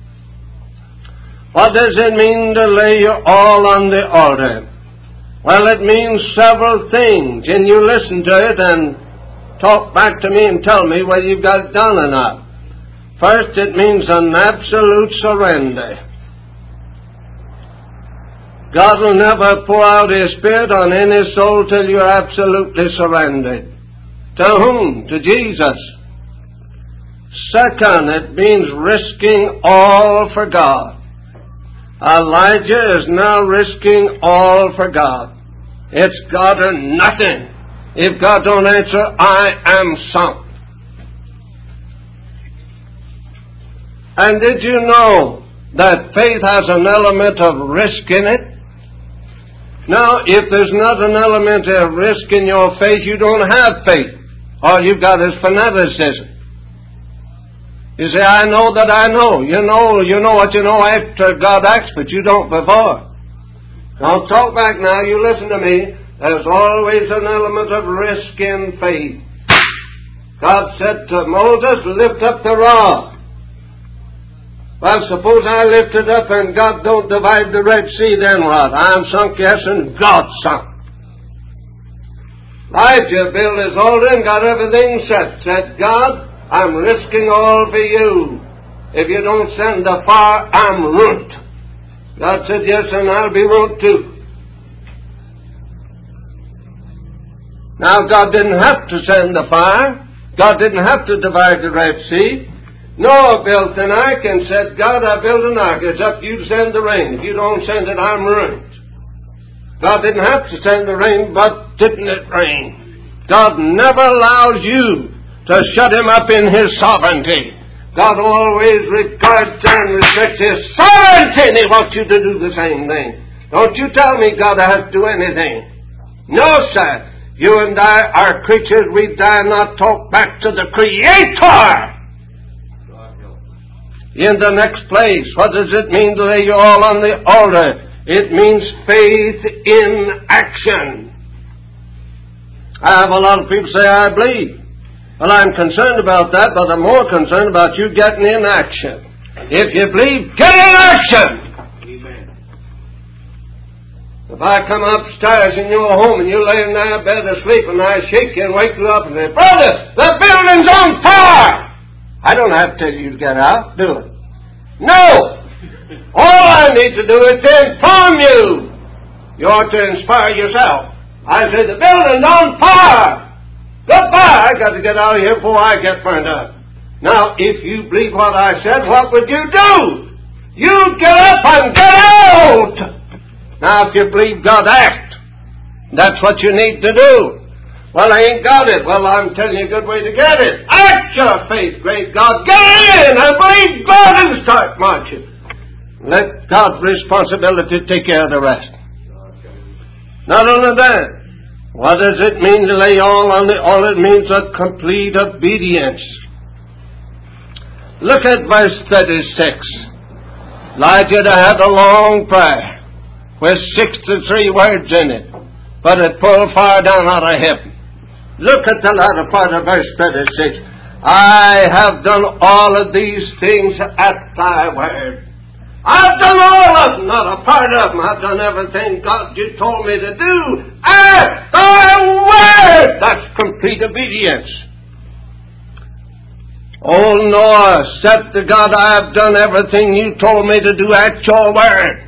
What does it mean to lay your all on the altar? Well, it means several things, and you listen to it and talk back to me and tell me whether you've got it done or not. First, it means an absolute surrender. God will never pour out His Spirit on any soul till you're absolutely surrendered. To whom? To Jesus. Second, it means risking all for God. Elijah is now risking all for God. It's God or nothing. If God don't answer, I am sunk. And did you know that faith has an element of risk in it? Now, if there's not an element of risk in your faith, you don't have faith. All you've got is fanaticism. You say, I know that I know. You know, you know what you know after God acts, but you don't before. Don't talk back now. You listen to me. There's always an element of risk in faith. God said to Moses, lift up the rod. Well, suppose I lift it up and God don't divide the Red Sea, then what? I'm sunk, yes, and God's sunk. Elijah built his altar and got everything set. Said, God, I'm risking all for you. If you don't send the fire, I'm ruined. God said, yes, and I'll be ruined too. Now, God didn't have to send the fire. God didn't have to divide the Red Sea. Noah built an ark and said, God, I built an ark. It's up to you to send the rain. If you don't send it, I'm ruined. God didn't have to send the rain, but didn't it rain? God never allows you to shut Him up in His sovereignty. God always regards and respects His sovereignty, and He wants you to do the same thing. Don't you tell me God has to do anything. No, sir. You and I are creatures. We dare not talk back to the Creator. In the next place, what does it mean to lay you all on the altar? It means faith in action. I have a lot of people say, I believe. Well, I'm concerned about that, but I'm more concerned about you getting in action. If you believe, get in action! Amen. If I come upstairs in your home and you're laying there in bed asleep and I shake you and wake you up and say, brother, the building's on fire! I don't have to tell you to get out, do it. No! All I need to do is to inform you. You ought to inspire yourself. I say, the building's on fire! Goodbye! I got to get out of here before I get burned up. Now, if you believe what I said, what would you do? You'd get up and get out! Now, if you believe God, act. That's what you need to do. Well, I ain't got it. Well, I'm telling you a good way to get it. Act your faith, great God. Get in and believe God and start marching. Let God's responsibility take care of the rest. Not only that, what does it mean to lay all on it? All it means a complete obedience. Look at verse thirty-six. Elijah had a long prayer with sixty-three words in it, but it poured fire down out of heaven. Look at the latter part of verse thirty-six. I have done all of these things at thy word. I've done all of them, not a part of them. I've done everything God you told me to do at thy word. That's complete obedience. Oh, Noah said to God, I have done everything you told me to do at your word.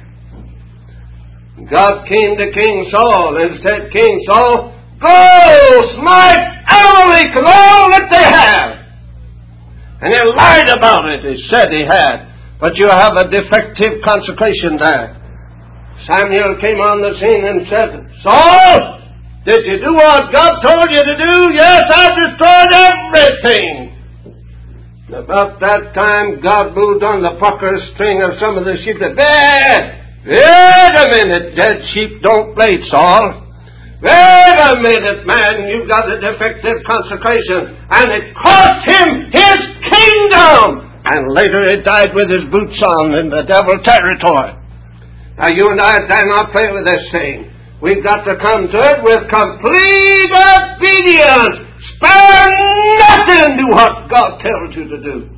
God came to King Saul and said, King Saul, go smite Amalek and all that they have. And he lied about it. He said he had. But you have a defective consecration there. Samuel came on the scene and said, Saul, did you do what God told you to do? Yes, I destroyed everything. About that time, God moved on the pucker string of some of the sheep. There! Wait a minute, dead sheep don't bleat, Saul. Wait a minute, man, you've got a defective consecration. And it cost him his kingdom. And later he died with his boots on in the devil territory. Now you and I dare not play with this thing. We've got to come to it with complete obedience. Spare nothing. Do what God tells you to do.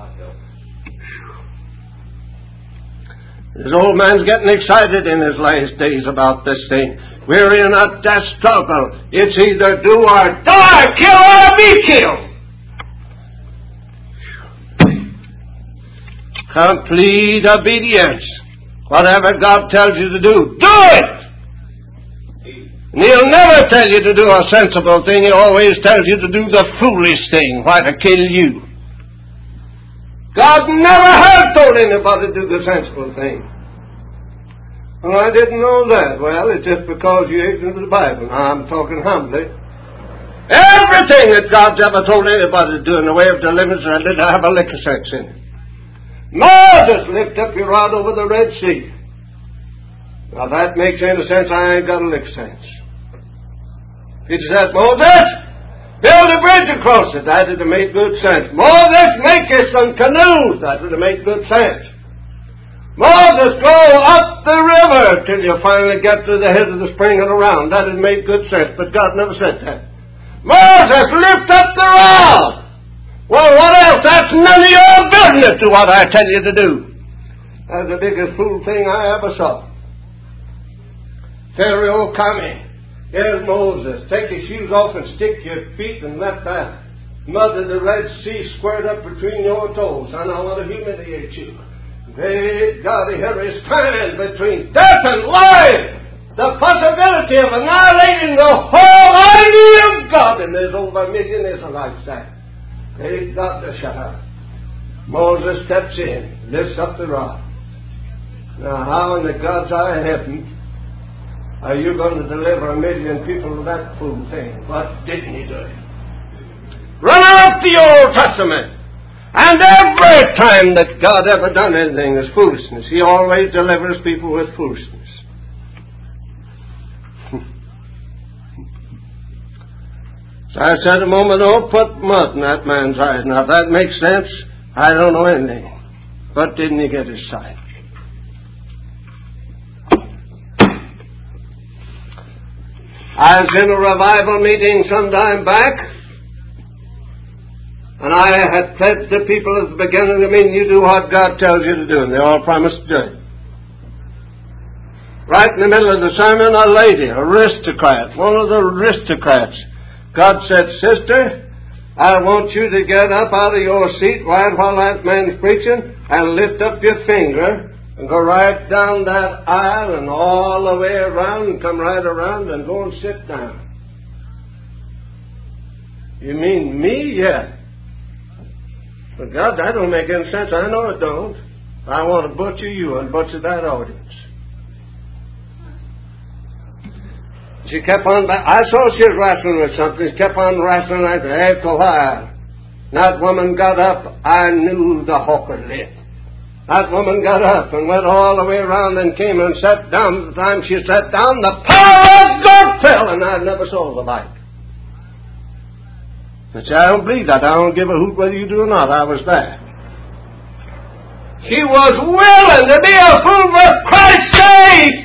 This old man's getting excited in his last days about this thing. We're in a death struggle. It's either do or die, kill or be killed. Complete obedience. Whatever God tells you to do, do it! And He'll never tell you to do a sensible thing. He always tells you to do the foolish thing, why to kill you. God never has told anybody to do the sensible thing. Well, I didn't know that. Well, it's just because you're ignorant of the Bible. Now, I'm talking humbly. Everything that God's ever told anybody to do in the way of deliverance, I did have a lick of sense in it. Moses, lift up your rod over the Red Sea. Now, that makes any sense. I ain't got a lick of sense. He said, Moses, build a bridge across it. That would have made good sense. Moses, make us some canoes. That would have made good sense. Moses, go up the river till you finally get to the head of the spring and around. That would have made good sense, but God never said that. Moses, lift up the rod. Well, what else? That's none of your business to what I tell you to do. That's the biggest fool thing I ever saw. Pharaoh coming. Here's Moses. Take your shoes off and stick your feet and let that mud of the Red Sea squirt up between your toes. And I want to humiliate you. Great God, here is stand between death and life. The possibility of annihilating the whole idea of God. And there's over a million Israelites there. Great God to shut up. Moses steps in, lifts up the rod. Now, how in the God's eye of heaven are you going to deliver a million people of that fool thing? What didn't he do? Run out the Old Testament. And every time that God ever done anything is foolishness. He always delivers people with foolishness. So I said a moment ago, put mud in that man's eyes. Now, if that makes sense, I don't know anything. But didn't he get his sight? I was in a revival meeting some time back, and I had pledged the people at the beginning of the meeting, you do what God tells you to do, and they all promised to do it. Right in the middle of the sermon, a lady, aristocrat, one of the aristocrats. God said, "Sister, I want you to get up out of your seat right while that man's preaching and lift up your finger and go right down that aisle and all the way around and come right around and go and sit down." You mean me? Yeah. But God, that don't make any sense. I know it don't. I want to butcher you and butcher that audience. She kept on, I saw she was wrestling with something. She kept on wrestling like that. After a while, that woman got up. I knew the hook had lit. That woman got up and went all the way around and came and sat down. The time she sat down, the power of God fell, and I never saw the like. I said, I don't believe that. I don't give a hoot whether you do or not. I was there. She was willing to be a fool for Christ's sake.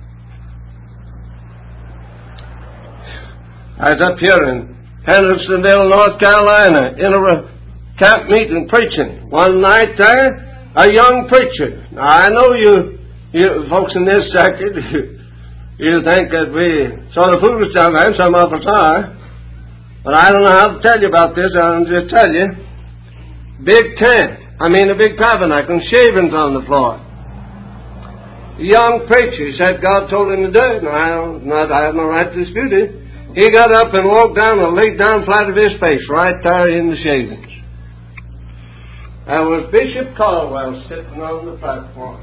I was up here in Hendersonville, North Carolina, in a camp meeting preaching. One night there, a young preacher. Now, I know you, you folks in this circuit, you think that we sort of foolish down there, and some of us are. But I don't know how to tell you about this. I'll just tell you. Big tent. I mean, a big tabernacle, and shavings on the floor. A young preacher said God told him to do it. Now, I, don't, not, I have no right to dispute it. He got up and walked down and laid down flat of his face right there in the shavings. There was Bishop Caldwell sitting on the platform.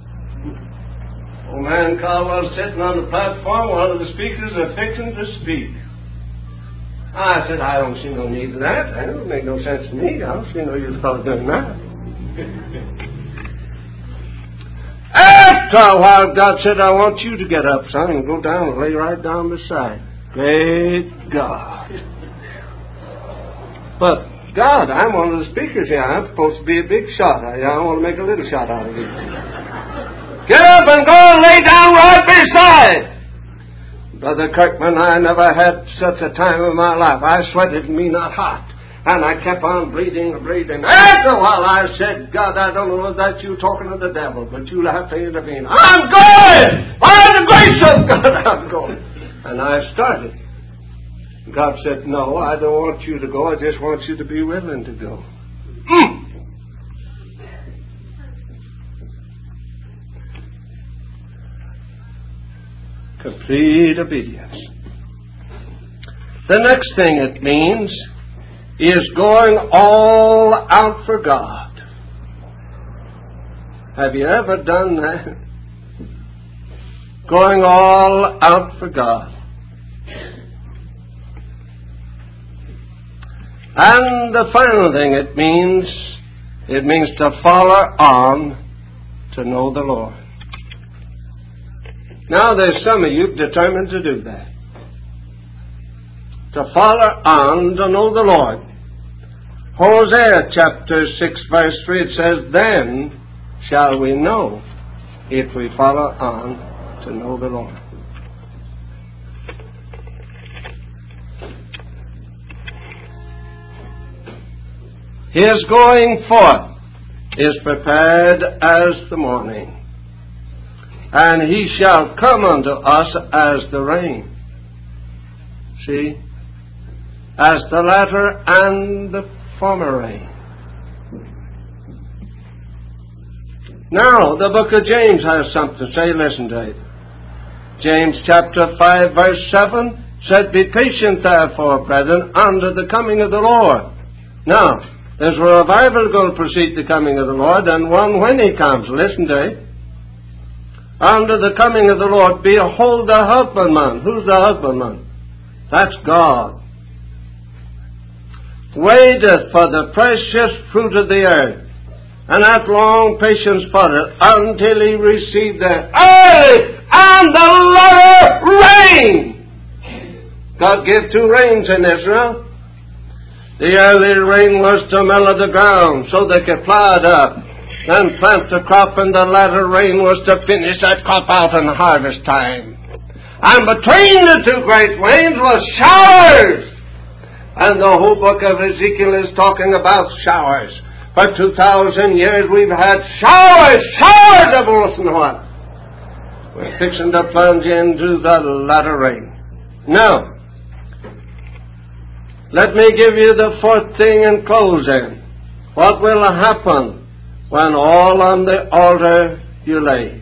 Old man Caldwell sitting on the platform, one of the speakers are fixing to speak. I said, I don't see no need of that. That don't make no sense to me. I don't see no use fellow doing that. After a while, God said, I want you to get up, son, and go down and lay right down beside. Great God. But, God, I'm one of the speakers here. I'm supposed to be a big shot. I don't want to make a little shot out of you. Get up and go and lay down right beside. Brother Kirkman, I never had such a time in my life. I sweated me not hot. And I kept on breathing and breathing. After a while I said, God, I don't know if that's you talking to the devil, but you'll have to intervene. I'm going! By the grace of God, I'm going. And I started. God said, no, I don't want you to go. I just want you to be willing to go. Mm. Complete obedience. The next thing it means is going all out for God. Have you ever done that? Going all out for God. And the final thing it means, it means to follow on to know the Lord. Now there's some of you determined to do that. To follow on to know the Lord. Hosea chapter six verse three, it says, then shall we know if we follow on to know the Lord. His going forth is prepared as the morning, and he shall come unto us as the rain. See? As the latter and the former rain. Now, the book of James has something to say. Listen to it. James chapter five verse seven said, be patient therefore, brethren, unto the coming of the Lord. Now, there's a revival going to precede the coming of the Lord, and one when he comes. Listen to it. Unto the coming of the Lord, behold the husbandman. Who's the husbandman? That's God. Waiteth for the precious fruit of the earth, and hath long patience for it, until he receive the early and the latter rain. God gave two rains in Israel. The early rain was to mellow the ground so they could plow it up and plant the crop, and the latter rain was to finish that crop out in harvest time. And between the two great rains was showers. And the whole book of Ezekiel is talking about showers. For two thousand years we've had showers, showers of once in a while. We're fixing to plunge into the latter rain. Now, let me give you the fourth thing in closing. What will happen when all on the altar you lay?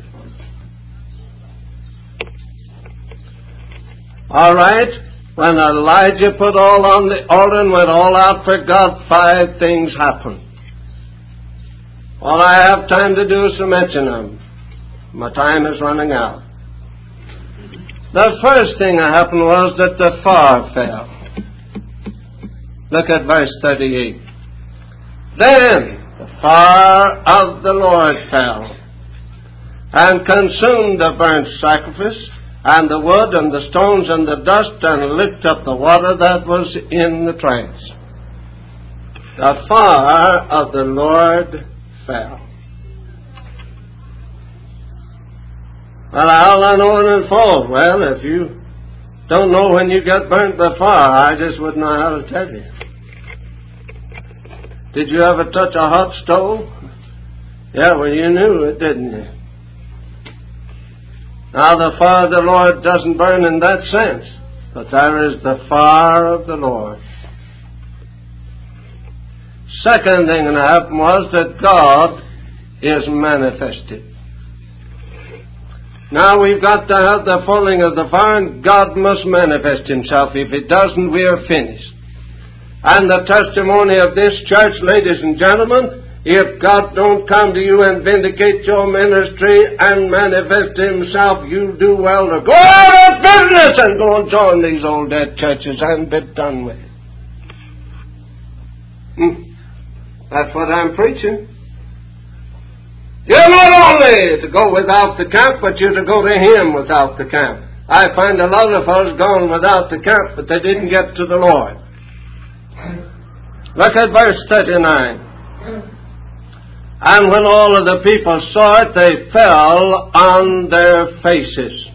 All right, when Elijah put all on the altar and went all out for God, five things happened. All I have time to do is to mention them. My time is running out. The first thing that happened was that the fire fell. Look at verse thirty-eight. Then the fire of the Lord fell and consumed the burnt sacrifice and the wood and the stones and the dust and licked up the water that was in the trench. The fire of the Lord fell. Well, how'll I know when it falls? Well, if you don't know when you get burnt by fire, I just wouldn't know how to tell you. Did you ever touch a hot stove? Yeah, well, you knew it, didn't you? Now, the fire of the Lord doesn't burn in that sense, but there is the fire of the Lord. Second thing that happened was that God is manifested. Now we've got to have the falling of the fire, and God must manifest Himself. If He doesn't, we are finished. And the testimony of this church, ladies and gentlemen, if God don't come to you and vindicate your ministry and manifest Himself, you do well to go out of business and go and join these old dead churches and be done with it. Hmm. That's what I'm preaching. You're not only to go without the camp, but you're to go to Him without the camp. I find a lot of us gone without the camp, but they didn't get to the Lord. Look at verse thirty-nine. And when all of the people saw it, they fell on their faces.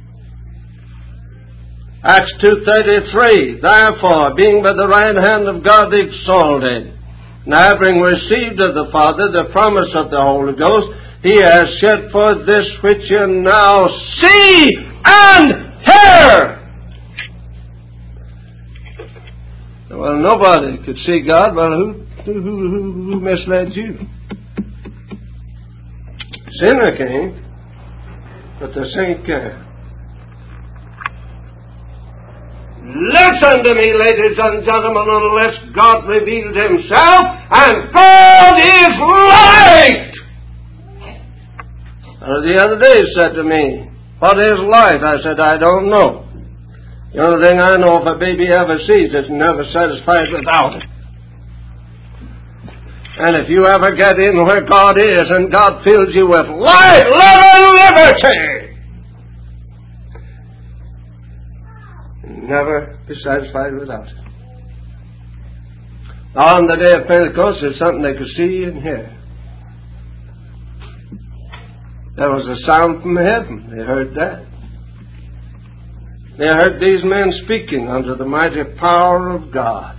Acts two thirty-three. Therefore, being by the right hand of God exalted, and having received of the Father the promise of the Holy Ghost, He has shed forth this which you now see and hear. Well, nobody could see God. Well, who, who, who, who misled you? Sinner came, but the saint came. Listen to me, ladies and gentlemen, unless God revealed Himself, and God is light. Uh, the other day He said to me, what is light? I said, I don't know. The only thing I know, if a baby ever sees it, never satisfied without it. And if you ever get in where God is and God fills you with light, love, and liberty, never be satisfied without it. On the day of Pentecost, there's something they could see and hear. There was a sound from heaven. They heard that. They heard these men speaking under the mighty power of God.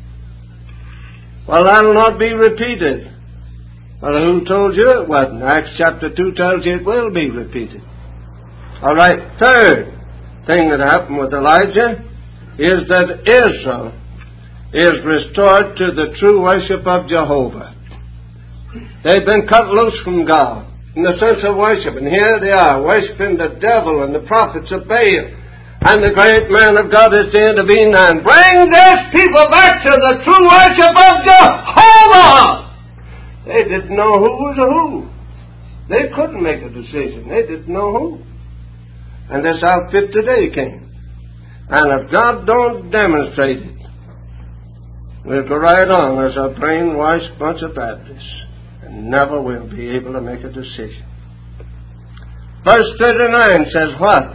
Well, that'll not be repeated. Well, who told you it wasn't? Acts chapter two tells you it will be repeated. All right, third thing that happened with Elijah is that Israel is restored to the true worship of Jehovah. They've been cut loose from God in the sense of worship, and here they are worshiping the devil and the prophets of Baal. And the great man of God is to intervene and bring this people back to the true worship of Jehovah. They didn't know who was who. They couldn't make a decision. They didn't know who. And this outfit today came. And if God don't demonstrate it, we'll go right on as a brainwashed bunch of Baptists and never will be able to make a decision. Verse thirty-nine says what?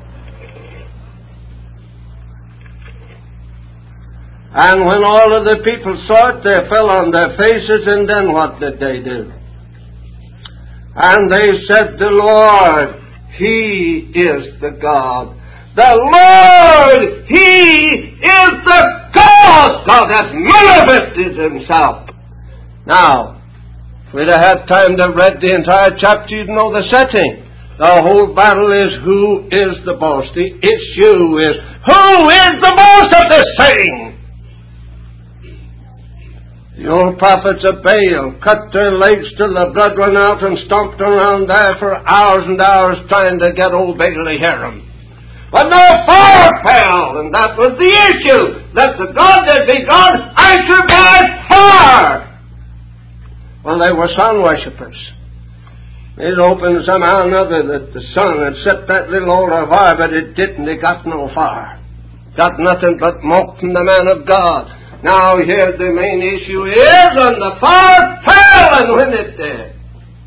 And when all of the people saw it, they fell on their faces, and then what did they do? And they said, the Lord, He is the God. The Lord, He is the God. God has manifested Himself. Now, if we'd have had time to read the entire chapter, you'd know the setting. The whole battle is who is the boss. The issue is who is the boss of this thing? The old prophets of Baal cut their legs till the blood ran out and stomped around there for hours and hours trying to get old Baal to hear them. But no fire fell, and that was the issue. Let the God that be God answer by fire. Well, they were sun worshippers. It opened somehow or another that the sun had set that little altar fire, but it didn't. It got no fire. Got nothing but smoke from the man of God. Now here the main issue is, and the fire fell, and when it did,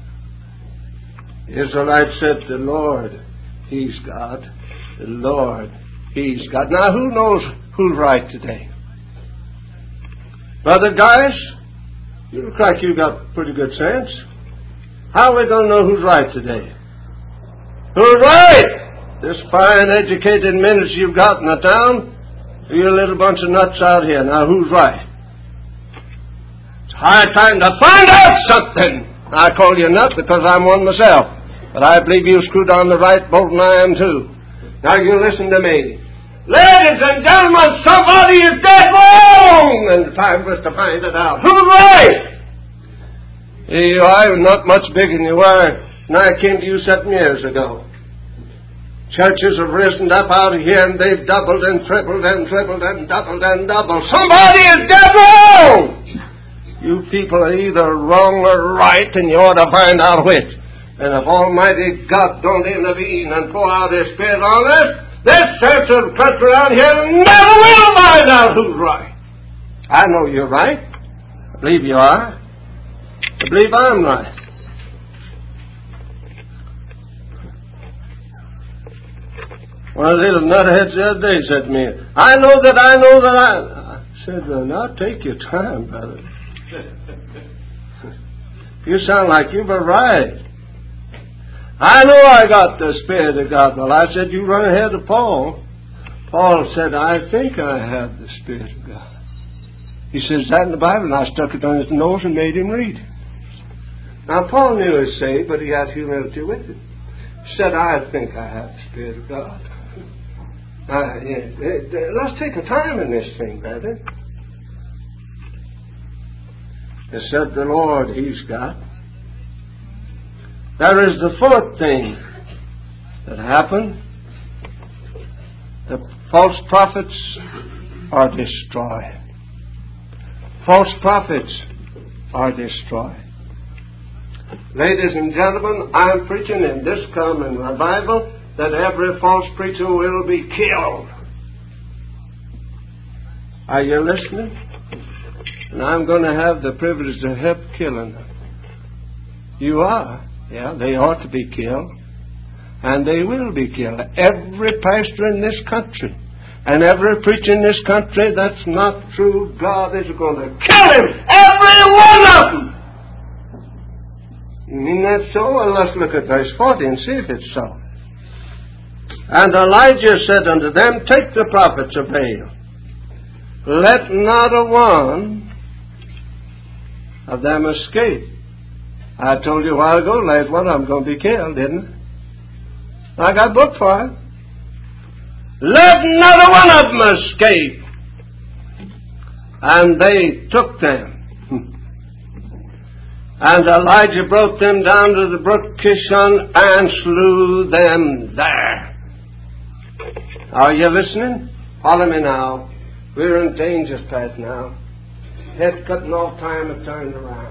the Israelites said, the Lord, He's God. The Lord, He's God. Now who knows who's right today? Brother Gaius, you look like you got pretty good sense. How are we going to know who's right today? Who's right? This fine educated ministry you've got in the town, you little bunch of nuts out here. Now who's right? It's high time to find out something. I call you nut because I'm one myself. But I believe you screwed on the right boat and I am too. Now you listen to me. Ladies and gentlemen, somebody is dead wrong! And the time was to find it out. Who's right? Here you are, not much bigger than you were when I came to you seven years ago. Churches have risen up out of here and they've doubled and tripled and tripled and doubled and doubled. Somebody is dead wrong! You people are either wrong or right, and you ought to find out which. And if Almighty God don't intervene and pour out His Spirit on us, this church of country around here never will find out who's right. I know you're right. I believe you are. I believe I'm right. One of the little nutheads the other day said to me, I know that I know that I... I said, well, now take your time, brother. You sound like you were right. I know I got the Spirit of God. Well, I said, you run ahead of Paul. Paul said, I think I have the Spirit of God. He says that in the Bible, and I stuck it on his nose and made him read. Now, Paul knew he was saved, but he had humility with it. He said, I think I have the Spirit of God. Uh, yeah, let's take a time in this thing, brother. It said the Lord, He's God. There is the fourth thing that happened. The false prophets are destroyed. False prophets are destroyed. Ladies and gentlemen, I'm preaching in this coming revival that every false preacher will be killed. Are you listening? And I'm going to have the privilege to help killing them. You are. Yeah, they ought to be killed. And they will be killed. Every pastor in this country and every preacher in this country that's not true, God is going to kill him. Every one of them. You mean that's so? Well, let's look at verse forty and see if it's so. And Elijah said unto them, take the prophets of Baal. Let not a one of them escape. I told you a while ago, last one of them going to be killed, didn't I? I got a book for it. Let not a one of them escape. And they took them. And Elijah brought them down to the brook Kishon and slew them there. Are you listening? Follow me now. We're in danger's path now. Head cutting off time and turned around.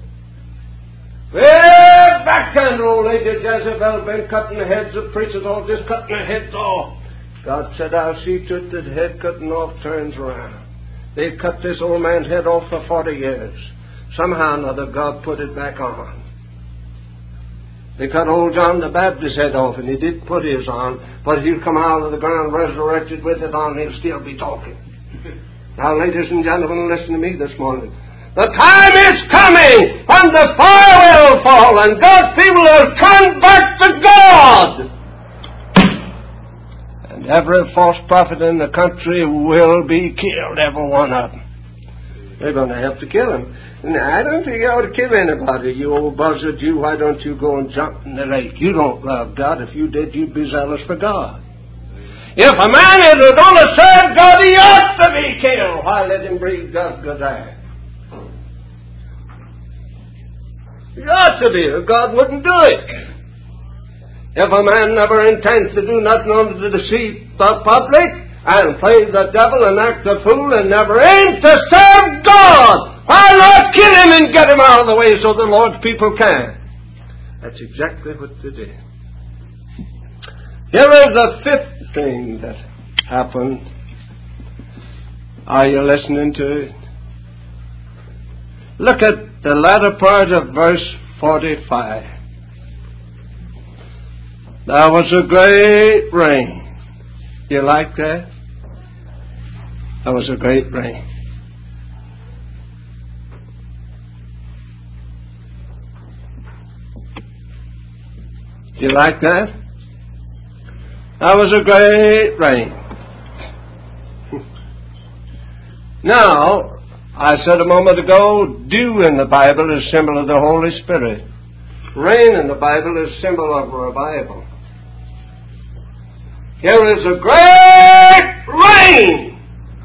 Well, back then, old Lady Jezebel been cutting the heads of preachers off, just cutting their heads off. God said, I'll see to it that head cutting off turns around. They've cut this old man's head off for forty years. Somehow or another, God put it back on. They cut old John the Baptist's head off, and he did put his on, but he'll come out of the ground resurrected with it on, and he'll still be talking. Now, ladies and gentlemen, listen to me this morning. The time is coming when the fire will fall, and God's people will turn back to God. And every false prophet in the country will be killed, every one of them. They're going to have to kill him. And I don't think you ought to kill anybody. You old buzzard, you, why don't you go and jump in the lake? You don't love God. If you did, you'd be zealous for God. If a man is going to serve God, he ought to be killed. Why let him breathe God's good air? He ought to be, or God wouldn't do it. If a man never intends to do nothing only to deceive the public and play the devil and act the fool and never aims to serve God, why not kill him and get him out of the way so the Lord's people can? That's exactly what they did. Here is the fifth thing that happened. Are you listening to it? Look at the latter part of verse forty-five. There was a great rain. You like that? There was a great rain. You like that? There was a great rain. Now, I said a moment ago, dew in the Bible is symbol of the Holy Spirit. Rain in the Bible is symbol of revival. Here is a great rain.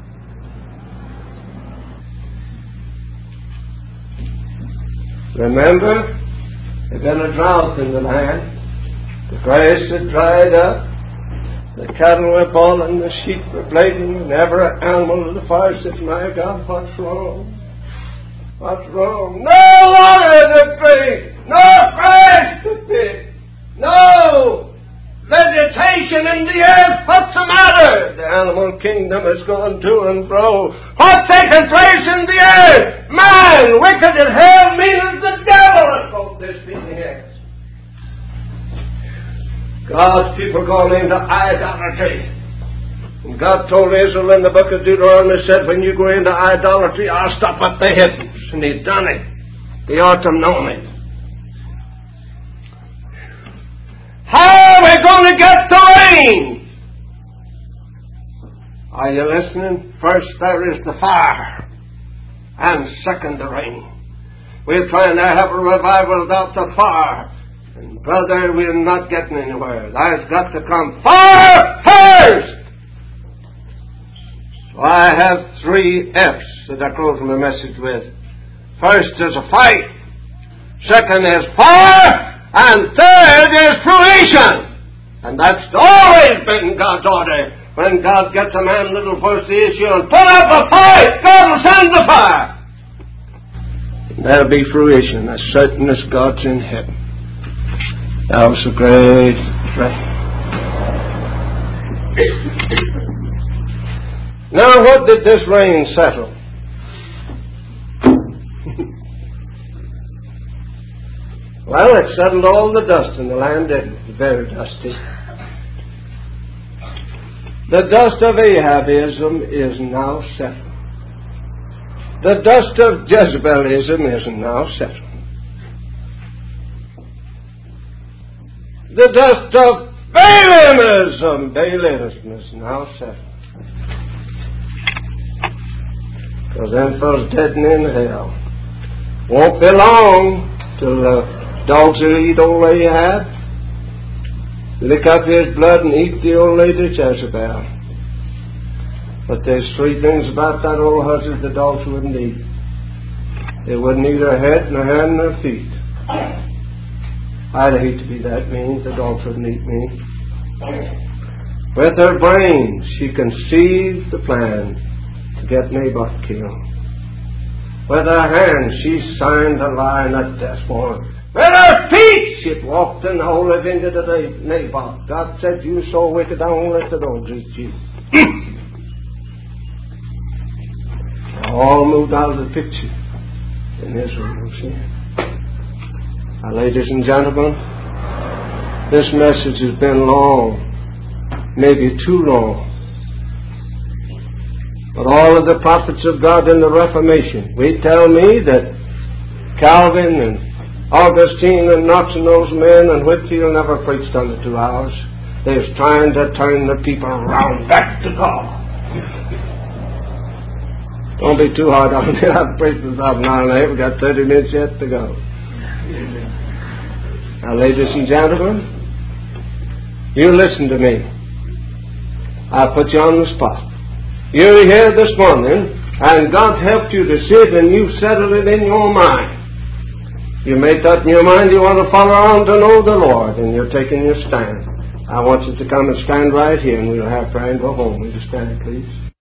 Remember, there's been a drought in the land. The grass had dried up. The cattle were bawling, the sheep were bleating, and every animal in the fire said, my God, what's wrong? What's wrong? No water to drink! No grass to pick! No vegetation in the earth! What's the matter? The animal kingdom is going to and fro. What's taking place in the earth? Man, wicked in hell means the devil has spoke this speaking here. God's people gone into idolatry. And God told Israel in the book of Deuteronomy, said, when you go into idolatry, I'll stop at the heavens. And He's done it. He ought to have known it. How are we going to get the rain? Are you listening? First, there is the fire. And second, the rain. We're trying to have a revival without the fire. And brother, we're not getting anywhere. There's got to come fire first. So I have three F's that I close my message with. First is a fight. Second is fire. And third is fruition. And that's always been God's order. When God gets a man a little first the issue and put up a fight, God will send the fire. And there'll be fruition as certain as God's in heaven. That was a great rain. Now, what did this rain settle? Well, it settled all the dust in the land, didn't it? Very dusty. The dust of Ahabism is now settled. The dust of Jezebelism is now settled. The dust of Baalimism, Baalism is now settled. Because them fellows dead and in hell. Won't be long till the dogs will eat old Ahab, lick up his blood and eat the old lady Jezebel. But there's three things about that old hussy the dogs wouldn't eat. They wouldn't eat her head, nor hand, nor feet. I'd hate to be that mean. The dogs wouldn't eat me. With her brain, she conceived the plan to get Naboth killed. With her hand, she signed the lie and a death warrant. With her feet, she walked in the holy vineyard of Naboth. God said, you so wicked, I won't let the dogs eat you. All moved out of the picture in Israel, see. Now, ladies and gentlemen, this message has been long, maybe too long. But all of the prophets of God in the Reformation, we tell me that Calvin and Augustine and Knox and those men and Whitfield never preached under two hours. They was trying to turn the people around back to God. Don't be too hard on me. I've preached this up nine and a half. We've got thirty minutes yet to go. Now, ladies and gentlemen, you listen to me. I put you on the spot. You're here this morning, and God's helped you to see it, and you've settled it in your mind. You made that in your mind. You want to follow on to know the Lord, and you're taking your stand. I want you to come and stand right here, and we'll have prayer and go home. Will you stand, please?